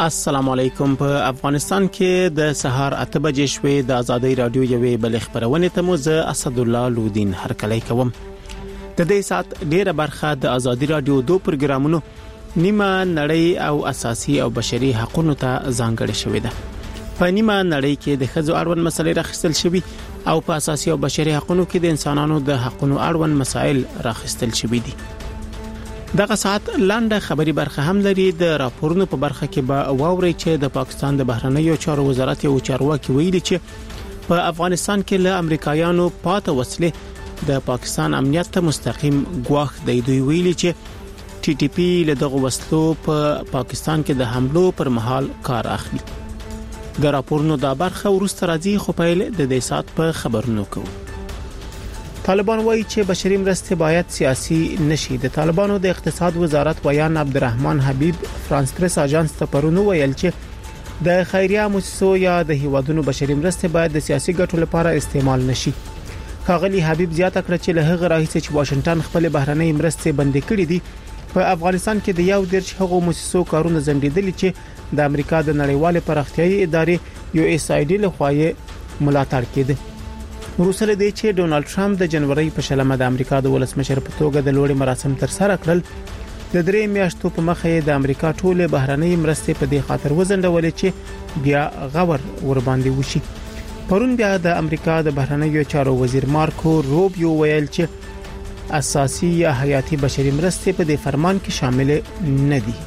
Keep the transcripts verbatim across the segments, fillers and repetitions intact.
السلام علیکم. په افغانستان کې د سهار اته بجې شوې د ازادي رادیو یوې بل خبرونه ته مو زه اسد الله لودین هرکلی کوم. د دې سات ډیره برخه د ازادي رادیو دوه پروګرامونو نیمه نړۍ او اساسي او بشري حقوقو ته ځانګړې شوې ده. په نیمه نړۍ کې د ښځو اړوند مسلې راخستل شوي او په اساسي او بشري حقوقو کې د انسانانو د حقوقو اړوند مسائل راخستل شوي دي. دغه ساعت لاندې خبري برخه هم لري. د راپورونو په برخه کې به واوري چې د پاکستان د بهرنیو چارو وزارت یو چارواکي ویلي چې په افغانستان کې له امریکایانو پاته وسلې د پاکستان امنیت ته مستقیم ګواښ دی. دوی ویلي چې ټي ټي پی له دغه وسلو په پا پاکستان کې د حملو پر مهال کار اخلي. د راپورونو دا برخه ورسته راځي خو په د دې ساعت په خبرونو کوو. طالبان وایي چې بشري مرستې باید سیاسي نشي. د طالبانو د اقتصاد وزارت ویان عبدالرحمن حبیب فرانس پریس اژانس ته پرونو ویل چې د خیریه مؤسسو یا د هیوادونو بشري مرستې باید د سیاسي ګټو لپاره استعمال نشي. ښاغلي حبیب زیاته کړ چې له هغه راهیسې چې واشنگټن خپل بهرنۍ مرستې بندي کړې دي په افغانستان کې د یو درش هغو مؤسسو کارونه ځنډېدلي چې د امریکا د نړیوال پراختیايي ادارې یو اس آی ډي لخوا یې ملاتړ کړي. وروسته دې چې ډونالد ټرمپ د جنوري په شلمه د امریکا د ولسمشر په توګه د لوړې مراسم تر سره کړل، د درې میاشتو په مخه د امریکا ټوله بهرنۍ مرستې په دې خاطر وزندولې چې بیا غور ور باندې وشي. پرون بیا د امریکا د بهرنیو چارو وزیر مارکو روبیو ویل چې اساسي یا حیاتي بشري مرستې په دې فرمان کې شامل نه دي.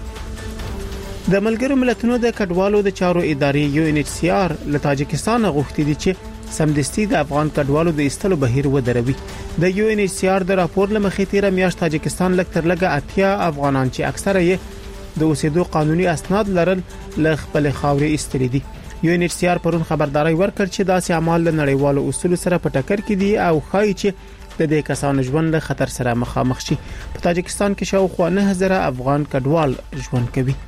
د ملګرو ملتونو د کډوالو د چارو ادارې یو ان ایچ سی آر له تاجکستان غوښتي دي چې سمدستي د افغان کډوالو د ایستلو بهیر ودروي. د یو ان ایچ سی آر د راپور لمخې تیر میاشت تاجکستان لک تر لګه اتیا افغانان چې اکثره یې د اوسېدو قانوني اسناد لرل ل خپل خاورې ایستلې دي. یو ان ایچ سی آر پرون خبرداري ورکړ چې داسې اعمال له نړیوالو اصولو سره په ټکر کې دي او ښایي چې د دې کسانو ژوند له خطر سره مخامخ شي. په تاجکستان کې شاوخوا نه هزار افغان کډوال ژوند کوي.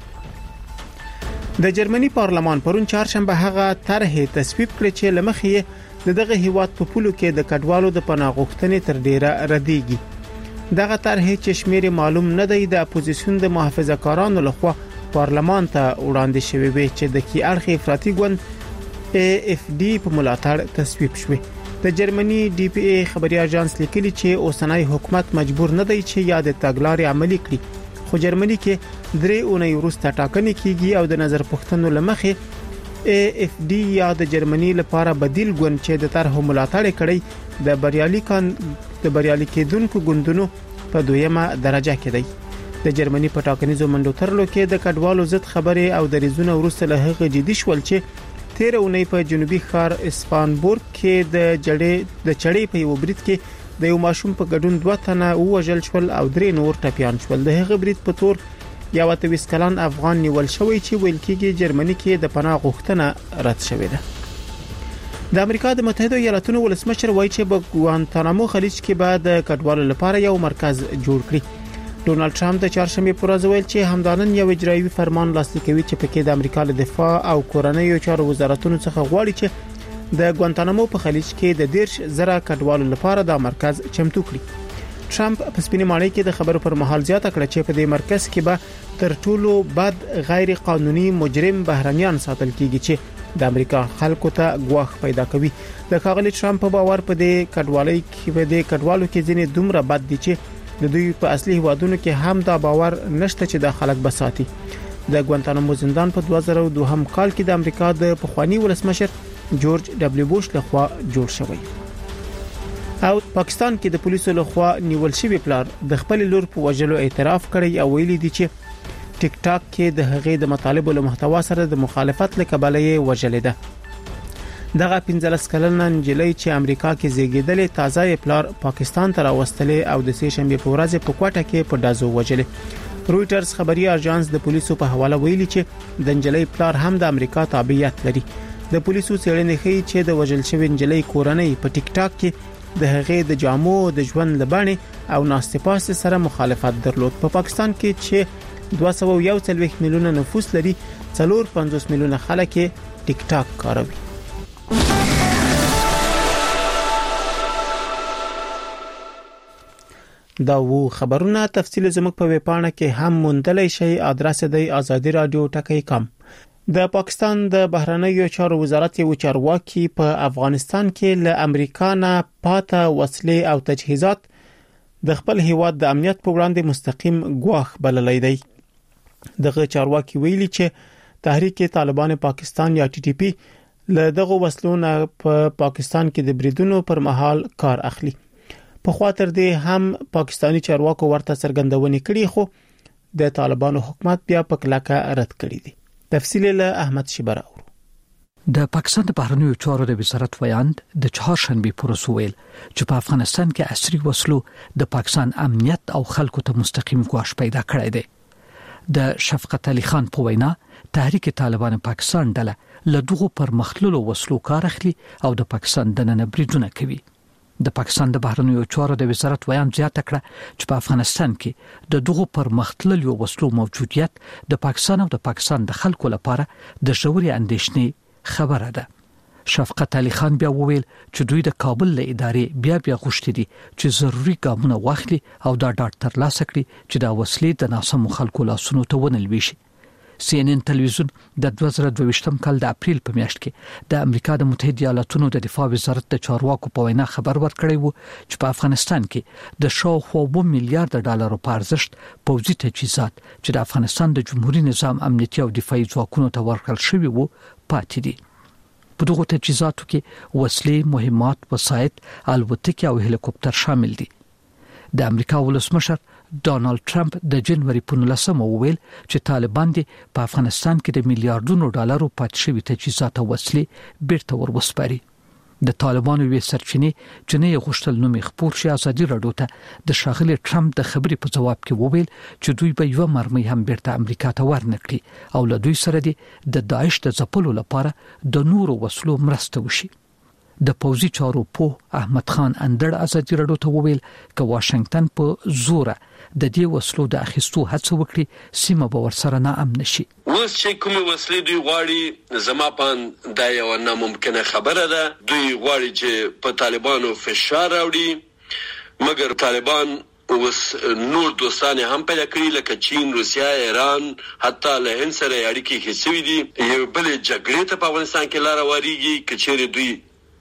د جرمني پارلمان پرون چهارشنبه هغه طرح تصویب کړ چې لمخې دغه هیواد په پولو کې د کډوالو د پناه غوښتنې تر ډیره ردیږي. دغه طرح چې شمیر معلوم نه دی د اپوزیسیون د محافظه‌کارانو لخوا پارلمان ته وړاندې شوی وي چې د کی اړخ افراطي ګوند ای اف ډي په ملاتړ تصویب شوی. د جرمني ډي پی ای خبري اژانس لیکلي چې اوسنۍ حکومت مجبور نه دی چې یاد تګلارې عملي کړي، خو جرمني کې درې اونۍ وروسته ټاکنې کیږي او د نظر پوښتنو لمخې ای اف ډي یا د جرمني لپاره بدیل ګوند چې د طرح ملاتړ کړي د بریالي کان د بریالي کېدونکو ګوندونو په دویمه درجه کې دی. د جرمني په ټاکنیزو منډو ترلو کې د کډوالو ضد خبرې او د ریزونو وروسته له هغه جدي شول چې تیر اونۍ په جنوبي ښار اسپانبورګ کې د جړې د چړې په یو برید کې د یو ماشوم په ګډون دوه تنه وژل شول او درې نور ټپيان شول. د هغه برید په تور یو اتویس کلن افغان نیول شوی چې ویل کېږي جرمني کې د پناه غوښتنه رد شوې ده. د امریکا د متحده ایالاتونو ولسمشر وایي چې په ګوانتانامو خلیج کې به د کډوالو لپاره یو مرکز جوړ کړي. ډونالد ټرمپ د چهارشنبه پر ورځ ویل چې همدانن یو اجرایي فرمان لاسلیک کوي چې پکې د امریکا له دفاع او کورنیو چارو وزارتونو څخه غواړي چې د ګوانتانامو په خلیج کې د دیرش زره کډوالو لپاره دا مرکز چمتو کړي. ټرمپ په سپینې ماڼۍ کې د خبرو پر مهال زیاته کړه چې په دې مرکز کې به تر ټولو بد غیر قانوني مجرم بهرنیان ساتل کیږي چې د امریکا خلکو ته ګواښ پیدا کوي. د ښاغلي ټرمپ په باور په دې کډوالۍ کې په دې کډوالو کې ځینې دومره بد دي چې د دوی په اصلي هوادونو کې هم دا باور نشته چې د خلک بساتي. د ګوانتانامو زندان په دوه زره دوه هم کال کې د امریکا د پخوانی ولسمشر جورج ډبلیو بوش لخوا جوړ شوی. او پاکستان کې د پولیسو لخوا نیول شوی پلار د خپل لور په وجلو اعتراف کړی او ویلي دی چې ټیک ټاک کې د هغې د مطالبو له محتوا سره د مخالفت لکبله یې وجلې ده. دغه پنځلس کلنه نجلۍ چې امریکا کې زیږیدلې تازه پلار پاکستان ته راوستلې او د سه شنبه په ورځ په کوټه کې په دازو وجلې. رويټرز خبري اژانس د پولیسو په حواله ویلي چې د نجلۍ پلار هم د امریکا تابعیت لري. د پولیسو څېړنې ښيي چې د وجل شوی نجلۍ کورنۍ په ټیک ټاک کې د هغې د جامو د ژوند لبانې او ناستپاس سره مخالفت درلود. په پا پاکستان کې چې دوه سوه یو څلوېښت میلیونه نفوس لري، څلور پنځوس میلیونه خلک ټیک ټاک کاروي. دا وو خبرونه تفصیل زموږ په ویب پاڼه کې هم موندلای شئ. ادرس دی آزادی رادیو ټکی کام. د پاکستان د بهرنیو چارو وزارت یو چارواکي په افغانستان کې له امریکا نه پاته وسلې او تجهیزات د خپل هیواد د امنیت په وړاندې مستقیم ګواښ بللی دی. دغه چارواکي ویلي چې تحریک طالبان پاکستان یا ټي ټي پی له دغه وسلو نه په پاکستان کې د بریدونو پر مهال کار اخلي. په خاطر دې هم پاکستانی چارواکو ورته څرګندونې کړې، خو د طالبانو حکومت بیا په کلکه رد کړې دي. تفصیل له احمد شبر اورو. د پاکستان د بهرنیو چارو د وزارت ویاند د چهارشنبه پروس ویل چې په افغانستان کې عصري وسلو د پاکستان امنیت او خلکو ته مستقیم ګواښ پیدا کړی دی. د شفقت علي خان په وینا تحریک طالبان پاکستان ډله له دغو پرمختللو وسلو کار اخلي او د پاکستان دننه بریدونه کوي. د پاکستان د بهرنیو چارو د وزارت ویان زیاته کړه چې په افغانستان کې د دغو پرمختللو وسلو موجودیت د پاکستان او د پاکستان د خلکو لپاره د ژورې اندېښنې خبره ده. شفقت علي خان بیا وویل چې دوی د کابل له ادارې بیا بیا غوښتي دي چې ضروري ګامونه واخلي او دا ډاډ ترلاسه کړي چې دا وسلې د ناسمو خلکو لاسونو ته ونه لويشي. سی ان ان تلویزیون د دوه زره دوه ویشتم کال د اپریل په میاشت کې د امریکا د متحده ایالاتونو د دفاع وزارت د چارواکو په وینا خبر ورکړی وو چې په افغانستان کې د شاوخوا اووه میلیارډ ډالرو په ارزښت پوځي تجهیزات چې د افغانستان د جمهوریت نظام امنیتي او دفاعي ځواکونو ته ورکړل شوی وو پاتې دي. په دغه تجهیزاتو کې وسلې، مهمات، وسایط، الوتکې او هلیکوپټر شامل دي. د امریکا ولسمشر ډانلډ ټرمپ د جنوري په نولسمه وویل چې طالبان دي په افغانستان کې د میلیارډونو ډالرو پاتې شوی تجهیزات او وسلې بیرته ورسپاري. د طالبانو وی سرچینې چې نه غوښتل نوم خبر شي ازادي راډیو ته د شاغلي ټرمپ د خبرې په جواب کې وویل چې دوی به یو مرمۍ هم بیرته امریکا ته ورنکړي او له دوی سره دي د داعش د ځپلو لپاره د نورو وسلو مرسته وشي. د پوځي چارو په احمد خان اندړ ازادي راډیو ته وویل چې واشنگټن په زوره د دې وسلو د اخیستو هڅه وکړي سیمه به ورسره نه امن شي. اوس چې کومه وسلې دوی غواړي زما پان دا یو ناممکنه خبره ده. دوی غواړي چې په طالبانو فشار راوړي، مګر طالبان اوس نور دوستان هم پیدا کړی لکه چین، روسیا، ایران، حتی له هند سره اړیکې هڅوي دي. یو بل جګړې ته په افغانستان کې لار واریږي کچېره دوی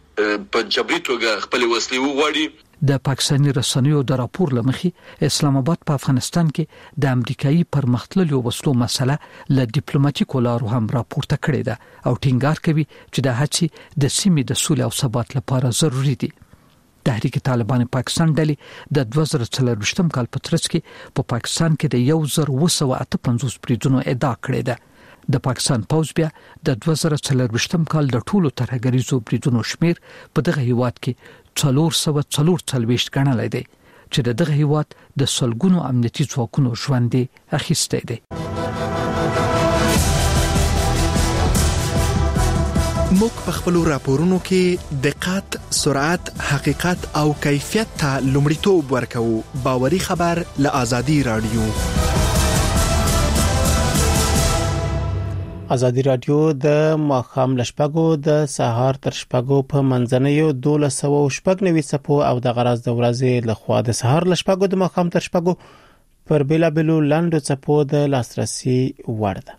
په جبري توګه خپل وسلې وغواړي. د پاکستاني رسنیو د راپور لمخې اسلام آباد په افغانستان کې د امریکایي پرمختللو وسلو مسله له ډیپلوماټیکو لارو هم راپورته کړې ده او ټینګار کوي چې د هڅې د سیمې د سولې او ثبات لپاره ضروری دي. تحریک طالبان پاکستان ډلې د دوه زره څلرویشتم کال په ترڅ کې په پا پاکستان کې د یو زر اووه سوه اته پنځوس بریدونو ادعا کړې ده. د پاکستان پوځ بیا د دوه زره څلرویشتم کال د ټولو ترهګریزو بریدونو شمیر په دغه هیواد کې څلور سوه څلور څلوېښت ګڼلی دی چې دغه هیواد د سلګونو امنیتي ځواکونو ژوند اخیستی دی. موږ په خپل راپورونو کې دقت، سرعت، حقیقت او کیفیت ته لومړیتوب ورکوو. باوري خبر له آزادي رادیو. آزادی رادیو د ماخام لشپګو د سهار تر شپګو په منځنیو دولس سوه شپږ نوي صپو او د غراز د ورځې لخوا د سهار لشپګو د ماخام تر شپګو پر بیلا بیلو لاندو صپو د لاسرسي وړ ده.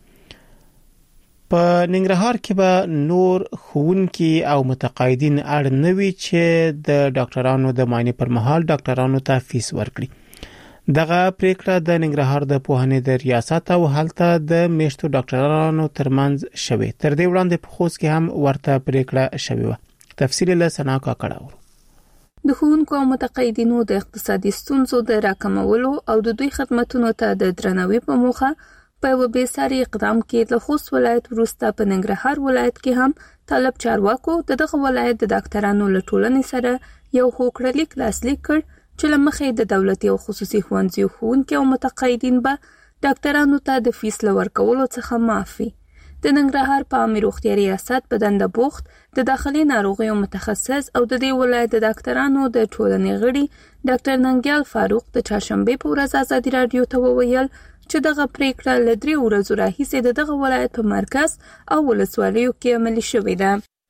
په ننګرهار کې به نور ښوونکي او متقاعدین اړ نه وي چې د ډاکټرانو د معاینې پر مهال ډاکټرانو ته فیس ورکړي. دغه پریکړه د ننګرهار د پوهنې د ریاست او هلته د میشتو ډاکټرانو ترمنځ شوه. تر دې وړاندې په خوست کې هم ورته پریکړه شوه. تفصیل له سنا کا کړه. د ښوونکو او متقاعدینو د اقتصادي ستونزو د راکمولو او د دوی خدماتو ته د درناوي په موخه په یو بیساري اقدام کې د خوست ولایت وروسته په ننګرهار ولایت کې هم طالب چارواکو دغه ولایت د ډاکټرانو له ټولنې سره یو هوکړلیک لاسلیک کړ چې لمخې د دولتي او خصوصي ښوونځیو ښوونکي او متقاعدین به ډاکټرانو ته د فیس لورکولو څخه معافي. د ننګرهار په عامه روغتیا ریاست په دنده بوخت د داخلي ناروغیو متخصص او د دې ولایت د ډاکټرانو د ټولنې غړي ډاکټر ننګیال فاروق د چهارشنبه په ورځ آزادي رادیو ته وویل چې دغه پریکړه له درې ورځې راهیسې د دغه ولایت په مرکز او ولسوالیو کې عملي شوې ده.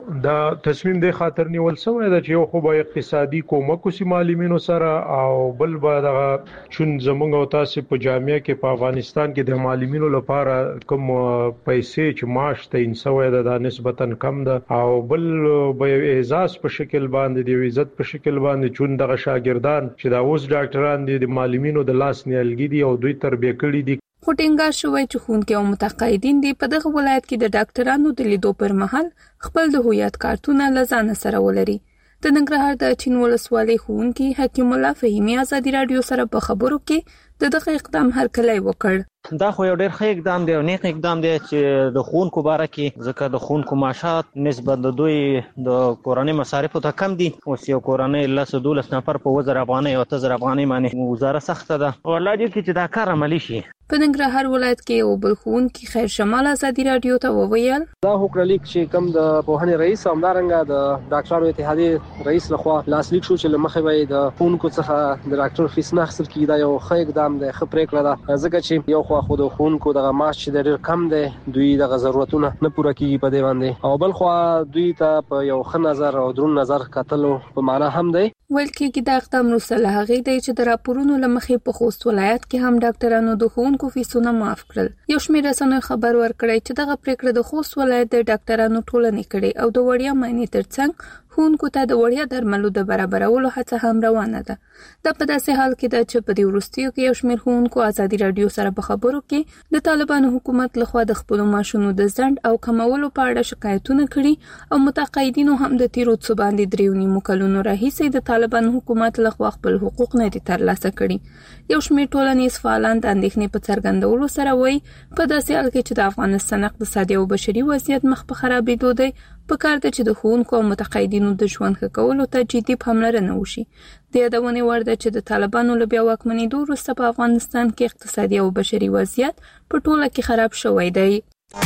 دا تصمیم د خاطر نیول شوی دا چې یو خو به اقتصادي کومک وسی معلمینو سره او بل به دا چون زمونږ او تاسو په جامعه کې په افغانستان کې د معلمینو لپاره کوم پیسې چې معاش ته انسوي دا نسبتا کم ده او بل به اعزاز په شکل باندې د عزت په شکل باندې چون دغه شاګردان چې دا اوس ډاکټران دي د معلمینو د لاس نیالګي دي او دوی تربیه کړي دي. خو ټینګار شوی چې ښوونکي او متقاعدین دي په دغه ولایت کې د ډاکټرانو د لیدو پر مهال خپل د هویت کارتونه لزان سره ولري. د ننګرهار د چین ولسوالۍ ښوونکي حکیم الله فهیمي ازادي رادیو سره په خبرو کې د دغه اقدام هرکلی وکړ. دا خو یو ډېر ښه اقدام دی او نیک اقدام دی چې د ښوونکو باره کې ځکه د ښوونکو معاشات نسبت د دوی د کورنۍ مصارفو ته کم دي. اوس یو کورنۍ لس دولس نفر په وزر افغانۍ او اتزر افغانۍ باندې گزاره سخته ده او الله دې چې دا کار عملي شي. په ننګرهار ولایت کې یو بل ښوونکي خیر شمال ازادي رادیو ته وویل دا حکومت چې کم د پوهنې رئیس همدارنګه د ډاکټرانو اتحادیې رئیس لخوا لاسلیک شو چې لمخې وي د ښوونکو څخه د ډاکټر فیس نه اخیستل کیږي. دا یو ښه اقدام دی، ښه پریکړه ده ځکه چې یو خو خو د ښوونکو دغه معاش چې ډېر کم دی دوی دغه ضرورتونه نه پوره کیږي په دې باندې او بل خو دوی ته په یو ښه نظر او درون نظر کتلو په معنا هم دی. ویل کېږي دا اقدام وروسته له هغې دی چې د راپورونو له مخې په خوست ولایت کې هم ډاکټرانو د ښوونکو فیسونه معاف کړل. یو شمېر رسنیو خبر ورکړی چې دغه پریکړه د خوست ولایت د ډاکټرانو ټولنې کړې او د وړیا معاینې ترڅنګ ښوونکو ته د وړیا درملو د برابرولو هڅه هم روانه ده. دا په داسې حال کې ده چې په دې وروستیو کې یو شمېر ښوونکو ازادي رادیو سره په خبرو کې د طالبانو حکومت لخوا د خپلو معاشونو د ځنډ او کمولو په اړه شکایتونه کړي او متقاعدینو هم د تیرو څو باندې دریو نیمو کلونو راهیسې د طالبانو حکومت لخوا خپل حقوق نه دي ترلاسه کړي. یو شمېر ټولنیز فعالان د اندېښنې په څرګندولو سره وایي په داسې حال کې چې د افغانستان اقتصادي او بشري وضعیت مخ په خرابېدو دی په کار ده چې د ښوونکو او متقاعدینو د ژوند ښه کولو ته جدي پاملرنه وشي. د یادونې وړ ده چې د طالبانو له بیا واکمنېدو وروسته په افغانستان کې اقتصادي او بشري وضعیت په ټوله کې خراب شوی دی.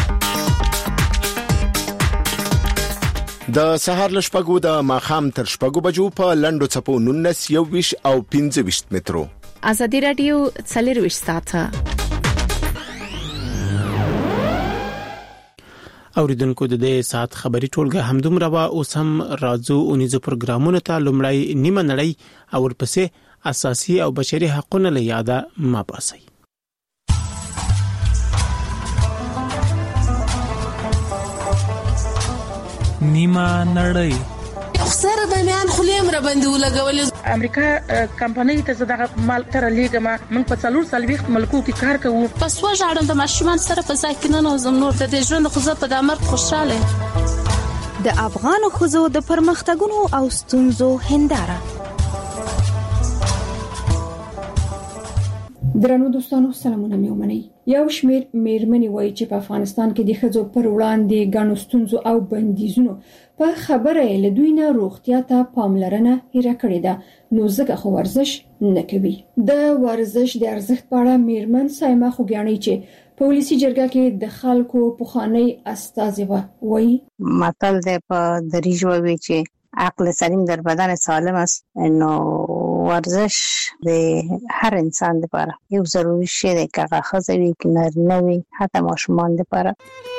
د سهار له شپږو د ماښام تر شپږو بجو په لنډو څپو نولس یوویشت او پنځه ویشت مترو. ازادي رادیو څلرویشت ساعته. اوریدونکو د دې ساعت خبري ټولګه همدومره وا اوس هم راځو اونیزو پروګرامونو ته لومړی نیمه نړۍ او ورپسې اساسي او بشري حقوقونه له یاده ما باسي. نیمه نړۍ سره د میان خلیم را باندې ولګولې. امریکا کمپنۍ ته زړه مال تر لیګه ما من په څلور سالويخت ملکو کې کار کوو. پس وژاړم د ماشومان سره په ځای کې نه نوزم نور د ژوند خو زه په دامر خوشاله. د افغان خوځو د پرمختګونو او ستونزو هنداره. درنو دوستانو سلامونه مې ومنئ. یو شمېر میرمنې وایي چې په افغانستان کې د ښځو پر وړاندې ګڼو ستونزو او بندیزونو په خبره له دوی نه روغتیا ته پاملرنه هېره کړې ده نو ځکه خو ورزش نه کوي. د ورزش د ارزښت په اړه میرمن سایمه خوګیاڼۍ چې په ولسي جرګه کې د خلکو پخوانی استازي وایي متل دی په دری ژبه چې عقل سلیم در بدن سالم است. نو ورزش د هر انسان لپاره یو ضروري شی دی که هغه ښځه وي که نارینه وي حتی ماشومان لپاره.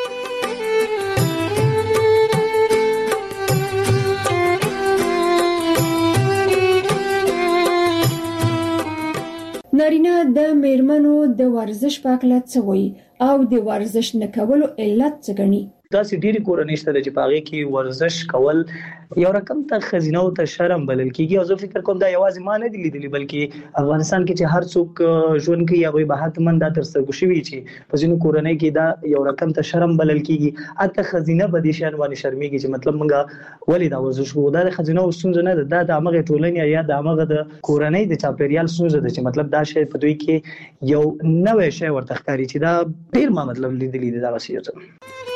نارینه د میرمنو د ورزش په اړه څه وایي او د ورزش نه کولو علت څه ګڼي؟ داسې ډېری کورنۍ شته چې په هغه کې ورزش کول یو رقم ته خزینه او ته شرم بلل کیږي او زه فکر کوم دا یوازې ما نه دی لیدلی بلکې افغانستان کې چې هر څوک ژوند کوي هغه به حتمن دا تر څنګه شوی چې په ځینو کورنۍ کې دا یو رقم ته شرم بلل کیږي اته خزینه به دي شان باندې شرمېږي چې مطلب موږ ولې دا ورزش کوو. دا خزینه او ستونزه نه ده، دا د هغه ټولنې یا د هغه د کورنۍ د چاپیریال ستونزه ده چې مطلب دا شی په دوی کې یو نوې شی ورته ښکاري چې دا ډېر ما مطلب لیدلی دی دا وسیله.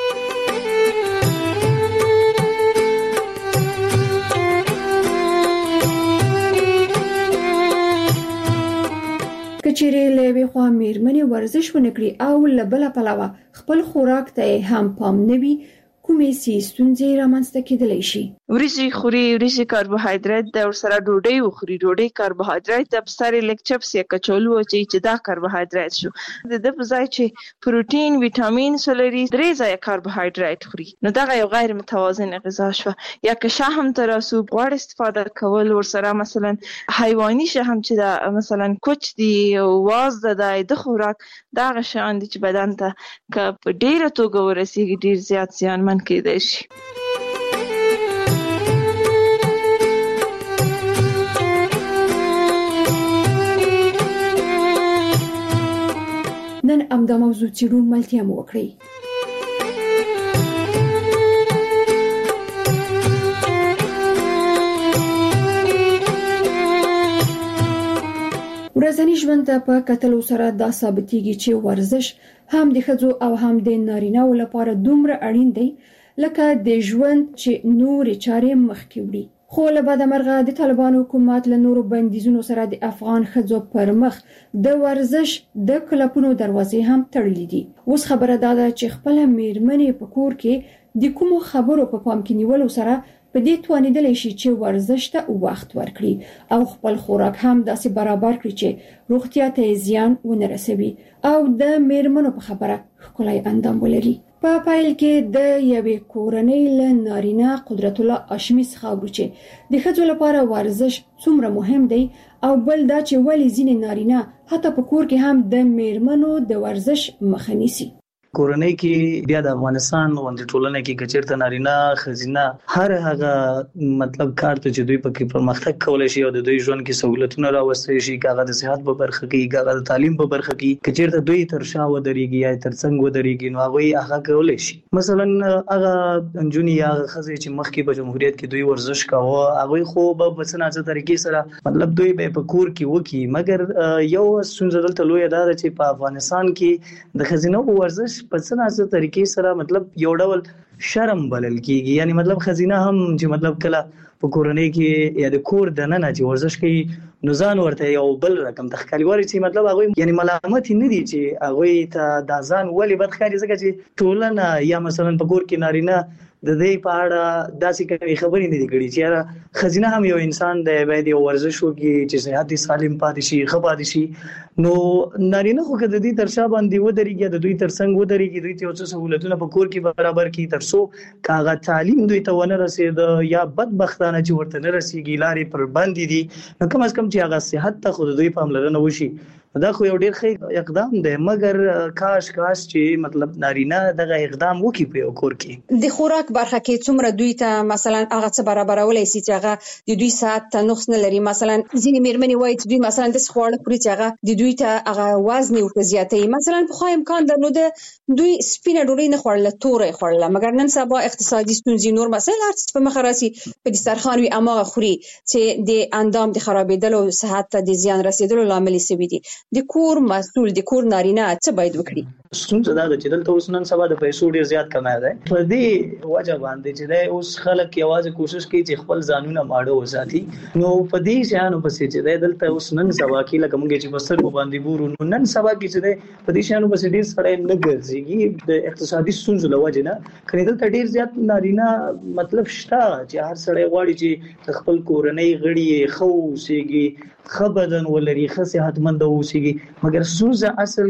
کچېرې له وی خوا میرمنې ورزش ونکړي او له بل پلوه خپل خوراک ته هم پام نه وي کومې سي ستونزې رامنځته کېدلی شي. وریجی خوري، وریجی کاربوهایدریت ده، ورسره ډوډۍ وخوري، ډوډۍ کاربوهایدریت ده، پسر لیک چپس یا کچالو چې چې دا کاربوهایدریت شو. د د په ځای چې پروتین، ویټامین سولري درې ځای کاربوهایدریت خوري، نو دا یو غیر متوازن غذا شو. یا که شحم تراسو غوړ استفاده کول، ورسره مثلا حیواني شحم چې دا مثلا کوچ دی، واز ده د خوراک، دا غشان دي چې بدن ته که په ډیره توګه ورسیږي ډیر زیات زیانمن کېدای شي. نن امدا موضوع چیرو ملتیا مو وکړي. ورځنی ژوند ته په کتلو سره دا ثابتېږي چې ورزش هم د ښځو او هم د نارینه‌و لپاره دومره اړین دی لکه د ژوند چې نورې چارې مخکې وړي. خو له بعد مرغه د طالبانو حکومت له نورو بندیزونو سره د افغان ښځو پر مخ د ورزش د کلبونو دروازې هم تړلې دي. اوس خبره دا ده چې خپل میرمنې په کور کې د کومو خبرو په پام کې نیولو سره په دې توانیدلی شي چې ورزش ته وخت ورکړي او خپل خوراک هم داسې برابر کړي چې روغتیا ته زیان ونه رسوي او د میرمنو په خبره ښکلی اندام ولري. په پایل کې د یوې کورنۍ له نارینه قدرت الله هاشمي څخه اورو چې د ښځو لپاره ورزش څومره مهم دی او بل دا چې ولې ځینې نارینه حتی په کور کې هم د میرمنو د ورزش مخه نیسي. کورنۍ کې بیا د افغانستان غونډه ټولنه کې کچیرته نارینه خزینه هر هغه مطلب کار ته چې دوی پکې پرمختګ کولای شي او د دوی ژوند کې سہولتونه راوستي شي، کاغه د صحت په برخه کې، کاغه د تعلیم په برخه کې، کچیرته دوی تر شا ودرېږي یا تر څنګ ودرېږي، نو هغه هغه کولای شي. مثلا هغه انجونی یا خزې چې مخکې په جمهوریت کې دوی ورزش کاوه، هغه خو په بسناځه طریقې سره مطلب دوی به په کور کې وکي، مګر یو ستونزه دلته لوی ده چې په افغانستان کې د خزینو ورزش په څنګه طریقې سره مطلب یو ډول شرم بلل کیږي. یعنی مطلب خزینه هم چې مطلب کله په کورنۍ کې یا د کور د ننه چې ورزش کوي نو ځان ورته یو بل رقم تخکالي واري چې مطلب هغه یعنی ملامت نه دي چې هغه ته د ځان ولې بدخالي ځکه چې ټولنه یا مثلا په کور کې نارینه د دې په اړه داسې کوي خبرې نه دي کړي چې خزینه هم یو انسان دی، باید یو ورزش وکړي چې صحت یې سالم پاتې شي، ښه پاتې شي. نو نارینه خو که د دې تر شا باندې ودرېږي، د دوی تر څنګ ودرېږي، دوی ته یو څه سهولتونه په کور کې برابر کړي تر څو که هغه تعلیم دوی ته ونه رسېده یا بدبختانه چې ورته نه رسېږي، لارې پر بندې دي، نو کم از کم چې هغه صحت ته خو د دوی پاملرنه وشي. دا خو یو ډیر ښه اقدام دی، مګر کاش کاش چې مطلب نارینه دغه اقدام وکړي په یو کور کې. د خوراک برخه کې څومره دوی ته مثلا هغه څه برابرولای شي چې هغه د دوی ساعت ته نقص نه لري. مثلا ځینې میرمنې وایي چې دوی مثلا د خواړه خوري چې هغه د دوی ته هغه وزن ورته زیاتوي. مثلا په خو امکان درلوده دوی سپینه ډوډۍ نه خوړله، تورې خوړله، مګر نن سبا اقتصادي ستونزې نور مسایل هر څه په مخ راسي په دسترخوان وي اماغه خوري چې د اندام د خرابېدلو او صحت ته د زیان رسیدلو لامل شوي دي. د کور مسؤل د کور نارینه څه باید وکړي؟ ستونزه دا ده چې دلته اوس نن سبا د پیسو ډیر زیات کمای دی، په دې وجه باندې چې دی اوس خلک یوازې کوشش کوي چې خپل ځانونه ماړه وساتي. نو په دې شیانو پسې چې دی دلته اوس نن سبا کې لکه موږ چې په سترګو باندې ګورو، نو نن سبا کې چې دی په دې شیانو پسې ډیر سړی نه ګرځېږي د اقتصادي ستونزو له وجې نه. کنې دلته ډیر زیات نارینه مطلب شته چې هر سړی غواړي چې خپل کورنۍ غړي یې ښه واوسېږي، ښه بدن ولري، ښه صحتمند واوسېږي، مګر ستونزه اصل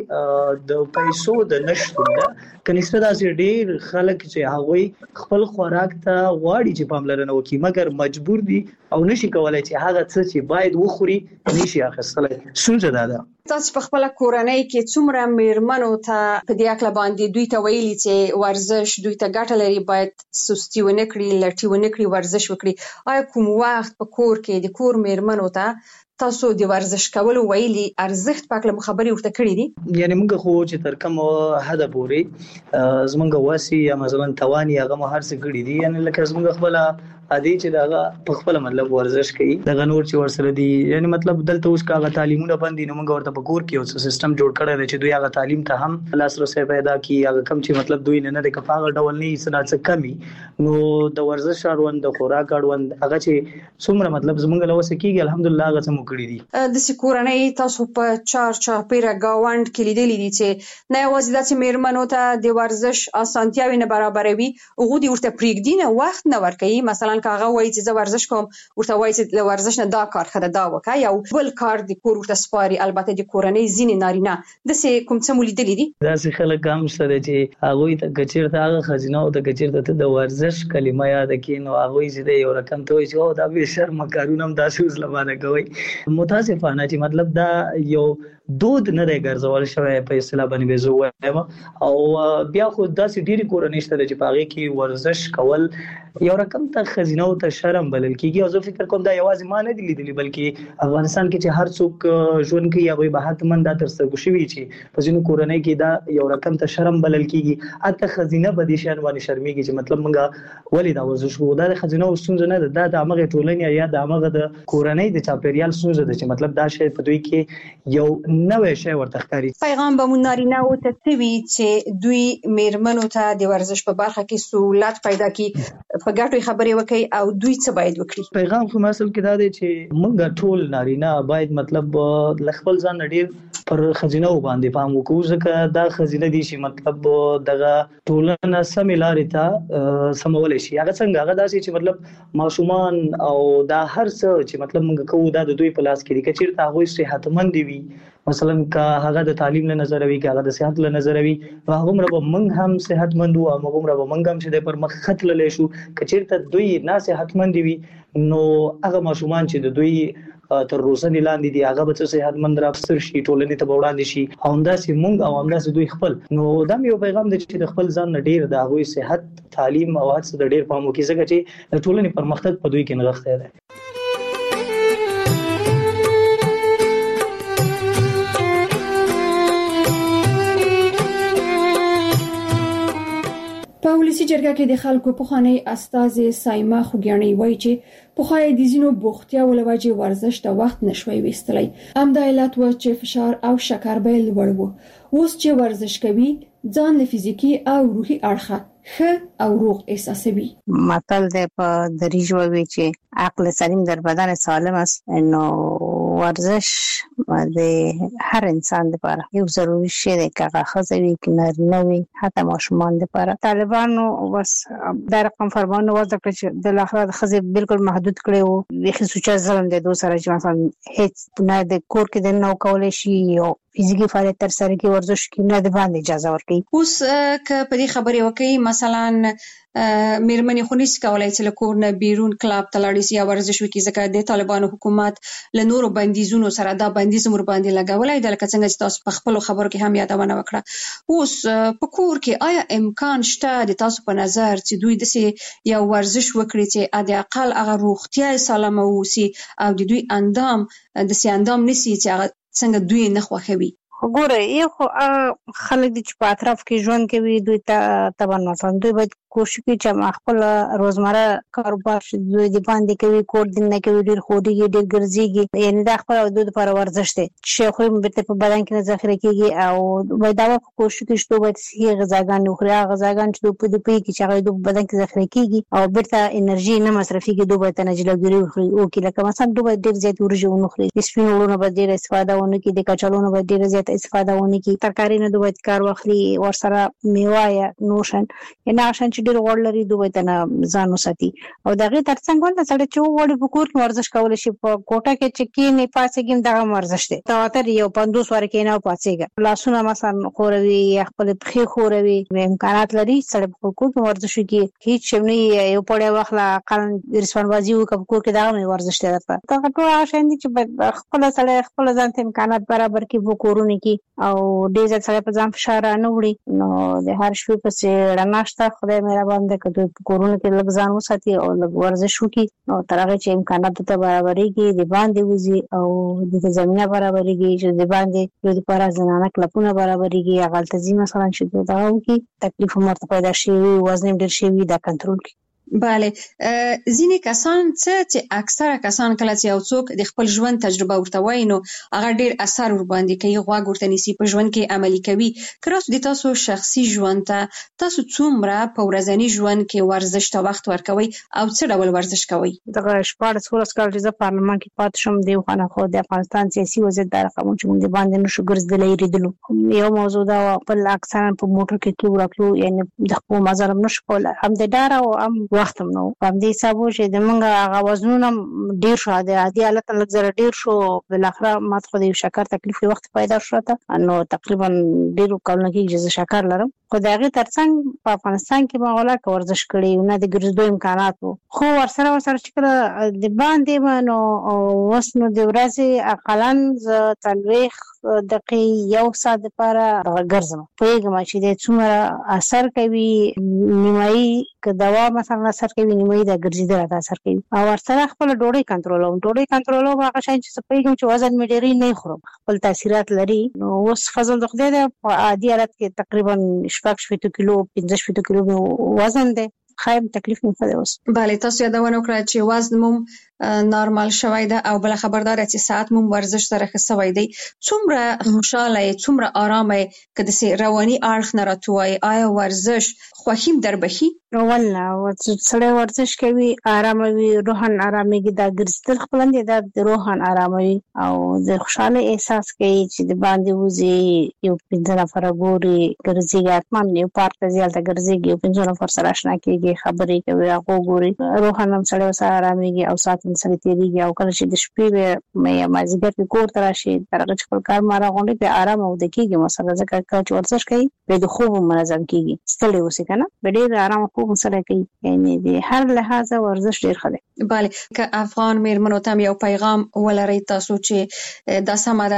کې د پیسو د نشتون ده. که نسبت داسې ډیر خلک چې هغوی خپل خوراک ته غواړي چې پاملرنه وکړي، مګر مجبور دي او نشي کولای چې هغه څه چې باید وخوري نشي اخیستلی. ستونزه دا ده. تاسو په خپل کورنۍ کې څومره میرمنو ته په دې اړه باندې دوی ته ویلي چې ورزش دوی ته ګټه لري، باید سستی ونه کړي، لټي ونه کړي، ورزش وکړي؟ آیا کوم وخت په کور کې د کور میرمنو ته تاسو د ورزش کولو ویلي ارزښت پاکله خبرې ورته کړې دي؟ یعنی موږ خو چې تر کومه حده پورې زمونږ واسي یا مثلا تواني هغه مو هر څه کړي دي، یعنی لکه زمونږ خپل ادي چې دا په خپل مطلب ورزش کوي دغه نور چې ورسره دي یعنی مطلب دلته اوس کاغه تعلیمونه باندې نو موږ ورته په کور کې اوس سیستم جوړ کړی دی چې دوی هغه تعلیم ته هم لاسرسي پیدا کړي هغه کم چې مطلب دوی نه نه د کفاغه ډول نه سنا څه کمی نو د ورزش اړوند د خوراک اړوند هغه چې څومره مطلب زمونږ له وسه کېږي الحمدلله هغه څه مو کړی دي د سکورنۍ تاسو په چار چاپیره گاوند کې لیدلې دي چې نه یوازې د میرمنو ته د ورزش اسانتیاوي نه برابروي او غوډي ورته پریږدي نه وخت نه ورکوي مثلا کاغه وایي چې زه ورزش کوم ورته وایي چې له ورزش نه دا کار خره دا وکړه یو بل کار د کور ورته سپاري البته د کورنۍ ځینې نارینه د سه کوم څه مو لیدلې دي دا څه خلک هم سره چې هغه ته کچیرته هغه خزینه او د کچیرته د ورزش کلمه یاد کین او هغه چې یو رقم ته وایي چې دا به شرم کارونه هم تاسو زلمانه کوي متاسفانه چې مطلب دا یو دود نه راګرځول شوی په اصطلاح باندې زه وایم او بیا خو داسې ډیری کورنۍ شته چې پاغه کې ورزش کول یو رقم ته خزینه او ته شرم بلل کیږي او زه فکر کوم دا یوازې ما نه دی لیدلی بلکې افغانستان کې چې هر څوک ژوند کوي هغه به حتمن دا تر څنګه شوی چې په ځینو کورنۍ کې دا یو رقم ته شرم بلل کیږي اته خزینه به دي شان باندې شرمېږي چې مطلب موږ ولې دا ورزش وو دا خزینه وسونځ نه ده دا د هغه ټولنې یا د هغه د کورنۍ د چاپیریال سونځ ده چې مطلب دا شی په دوی کې یو نوې شی ورته ښکاري پیغام به مون نارینه او تسوي چې دوی میرمنو ته د ورزش په برخه کې سہولت پیدا کړي په ګټو خبرې وکړي او دوی څه باید وکړي پیغام خو مسل کې دا دی چې موږ ټول نارینه باید مطلب لخپل ځان ډیر پر خزینه باندې پام وکړو ځکه دا خزینه دي چې مطلب دغه ټولنه سم لارې ته سمول شي هغه څنګه هغه داسې چې مطلب ماشومان او دا هر څه چې مطلب موږ کوو دا د دوی په لاس کې دي چې چیرته هغه صحتمند وي مثلا کا هغه د تعلیم له نظر وی کا هغه د صحت له نظر وی هغه مر به موږ هم صحتمند او موږ مر به موږ هم چې د پر مخ خط للی شو کچیرته دوی نه صحتمند وي نو هغه ماشومان چې د دوی تر روزنې لاندې دي هغه به صحتمند را افسر شي ټولنې ته وړاندې شي او همداسې موږ او همداسې دوی خپل نو دا یو پیغام دی چې د خپل ځان ډیر د هغه صحت تعلیم او هڅه د ډیر پام وکړي ځکه چې د ټولنې پرمختګ په دوی کې نغښته ده په ولسی جرګه کې د خلکو په خاني استاذ سایما خوګیانی وایي چې په خای د زینو بوختیا ولواجه ورزش د وخت نشوي وستلی ام د علت و چې فشار او شکر به لوړ وو اوس چې ورزش کوي ځان له فزیکی او روحي اړخه ښه او روغ احساسوي متل د په دریج ووي چې عقل سلیم در بدن سالم است نو ورزش د هر انسان لپاره یو ضروري شی دی که هغه خزوي کې نارینه وي حتی ماشومان لپاره طالبانو بس دا رقم فرمان وځ چې د اخلاق خزي بالکل محدود کړي وو د خصوصي ظلم د دوه سره چې مثلا هیڅ نه د کور کې د نو کولای شي او فزیکی فعالیت تر سره کې ورزش کې نه د باندې اجازه ورکړي اوس که په دې خبرې وکړي مثلا میرمنې خو نشي کولای چې له کور نه بیرون کلاب ته لاړ شي یا ورزش وکړي ځکه د طالبانو حکومت له نورو بندیزونو سره دا بندیز مر باندې لګولای د لکه څنګه چې تاسو په خپل خبرو کې هم یادونه وکړه اوس په کور کې آیا امکان شته د تاسو په نظر چې دوی د یو ورزش وکړي چې د اقل هغه روغتیا سالمه ووسی او د دوی اندام د سي اندام نسی چې څنګه دوی نه خوښوي ګوره یو خو خلک د چې په اطراف کې ژوند کوي دوی ته طبعا مثلا دوی باید کوشش کوي چې خپل روزمره کاروبار دوی د باندې کوي کور د نه کوي ډیر خوډيږي ډیر ګرځيږي یعنی د خپل د لپاره ورزش دی چې خو به په بدن کې ذخیره کیږي او باید دا کوشش کوي چې باید صحي غذاګان وخوري غذاګان چې په دې پی کې چې د بدن کې ذخیره کیږي او بیرته انرژي نه مصرفيږي دوی باید نه جلګري وخوري او کې لکه مثلا دوی باید ډیر زیات ورجو ونخوري سپینولونه باید ډیر استفاده ونه کړي د کچالونو باید ډیر زیات استفاده ونه کړي ترکاری نه دوی باید کار واخلي ورسره میوه یا نوشن یا ناشن ډیر وړ لري دوی ته ځان وساتي او دغه ترڅنګ ول سره چې وړ په کور کې ورزش کول شي په کوټه کې چې کې نه پاسېږم دغه ورزش دی تواتر یو پندوس ور کې نه پاسېږي لاسونه مثلا خوروي یا خپل پخې خوروي امکانات لري سره په کور کې ورزش کوي هیڅ شمني یو پړې واخلا قانون رسوان بازی وکړ کور کې دغه ورزش دی دا ټول آشاندي چې خپل سره خپل ځان ته امکانات برابر کې وکورونه کې او ډیر ځله په ځان فشار نه وړي نو د هر شپې په څیر راناشته خدای مهربان د کډو کورونه کې لږ ځان وساتي او لږ ورزش وکړي نو تر هغه چې امکانات ته برابرېږي د باندې وزي او د زمينه برابرېږي چې د باندې د لپاره زنانه کلپونه برابرېږي هغه تنظیم مثلا چې دا وکړي تکلیف مرته پیدا شي وزن ډیر شي دا کنټرول کړي bale ځینې کسان څه چې اکثره کسان کله چې یو څوک د خپل ژوند تجربه ورته وایي نو هغه ډیر اثر ور باندې کوي غوږ ورته نیسي په ژوند کې عملي کوي. که تاسو د تاسو شخصي ژوند ته تاسو څومره په ورځني ژوند کې ورزش ته وخت ورکوي او څه ډول ورزش کوي؟ دغه شپږ څوارلس کال چې زه پارلمان کې پاتې شوم د خانه خو د افغانستان سیاسي وضعیت د رقم چې موږ باندې نشو ګرځېدلې ریدلو یو موضوع دا په اکثرا په موټر کې تلو راکلو یعنی د خپل مزرم نشو کولای هم د ډار او هم وخت نو هم دې حسابو چې د موږ هغه وزنونه ډیر شو د عادي حالت لږ زره ډیر شو بل اخره ماته خو د شکر تکلیف وخت پیدا شو ته نو تقریبا ډیرو کلونو کې چې شکر لرم خو دا غي ترڅنګ په افغانستان کې مغوله ورزش کړی نه د ګرځېدو امکانات وو خو ورسره ورسره چې کله د باندې منو وسنو د ورځې اقلن ز تلويخ دقیقې یو ساعت لپاره ګرځم پوهیږم چې د څومره اثر کوي نیمایي که دوا مثلا اثر کوي نیمایي د ګرځېدل اثر کوي او ورسره خپل ډوډۍ کنټرولوم ډوډۍ کنټرولوم هغه شای چې پوهیږم چې وزن مې ډېری نه خورم خپل تاثیرات لري نو اوس فضل د خدای د عادي حالت کې تقریبا شپږ شپږ کیلو پنځه شپږ کیلو وزن دی خایم تکلیف نه کوي اوس. bale تاسو یادونه وکړه چې وزن مو نارمال شوی ده او بل خبردار چې ساعت مو ورزش سره خسوي دی څومره خوشاله څومره آرامه کده سي رواني اړخ نه راتوي آیا ورزش خوښیم در بخي والله سړی ورزش کوي آرامه وي روحان آراميږي دا ګرځېدل خپلند د روحان آراموي او د خوشاله احساس کوي چې د باندې وځي یو پنځه نفر ګوري ګرځي اتمن یو پارک ته ځل ګرځي یو پنځه نفر سره آشنا کیږي خبرې کوي هغه ګوري روحان هم سړی سره آراميږي او سات سره تیریږي او کله چې د شپې مې مازیګر کې کور ته راشي درغه خپل کار مارا غونډې په آرام او د کېږي مثلا ځکه چې ورزش کوي به د خوب منظم کیږي ستړي اوسې کنه به ډېر آرام خوب سره کوي یعنی د هر لحاظه ورزش ډېر ښه دی. bale که افغان میرمنو ته یو پیغام ولري تاسو چې د سماده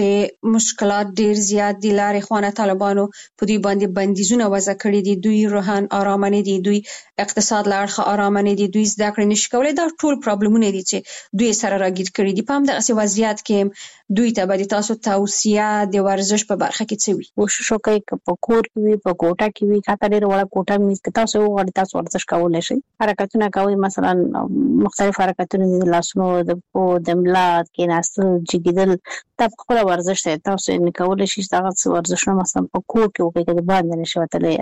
چې مشکلات ډېر زیات دي لارې خوانه طالبانو په دوی باندې بندیزونه وضع کړی دي دوی روحان آرام نه دي دوی اقتصاد لارخه آرام نه دي دوی زده کړې نشي کولای دا ټول پرابلمونه دي چې دوی سره راګیر کړی دي په هم دغه وضعیت کې دوی ته به تاسو توصیه د ورزش په برخه کې څه وي؟ کوشش وکړئ چې په کور کې وي په کوټه کې وي کاته ډېر وړه کوټه مې که تاسو وغواړئ تاسو ورزش کولای شئ حرکتونه کوي مثلا مختلف حرکتونه د لاسونو د پو د ملا کې ناستل جګیدل دا خپل ورزش دی تاسو یې کولای شئ دا ورزشونه مثلا په کور کې وکړئ چې باندې نشي وتلی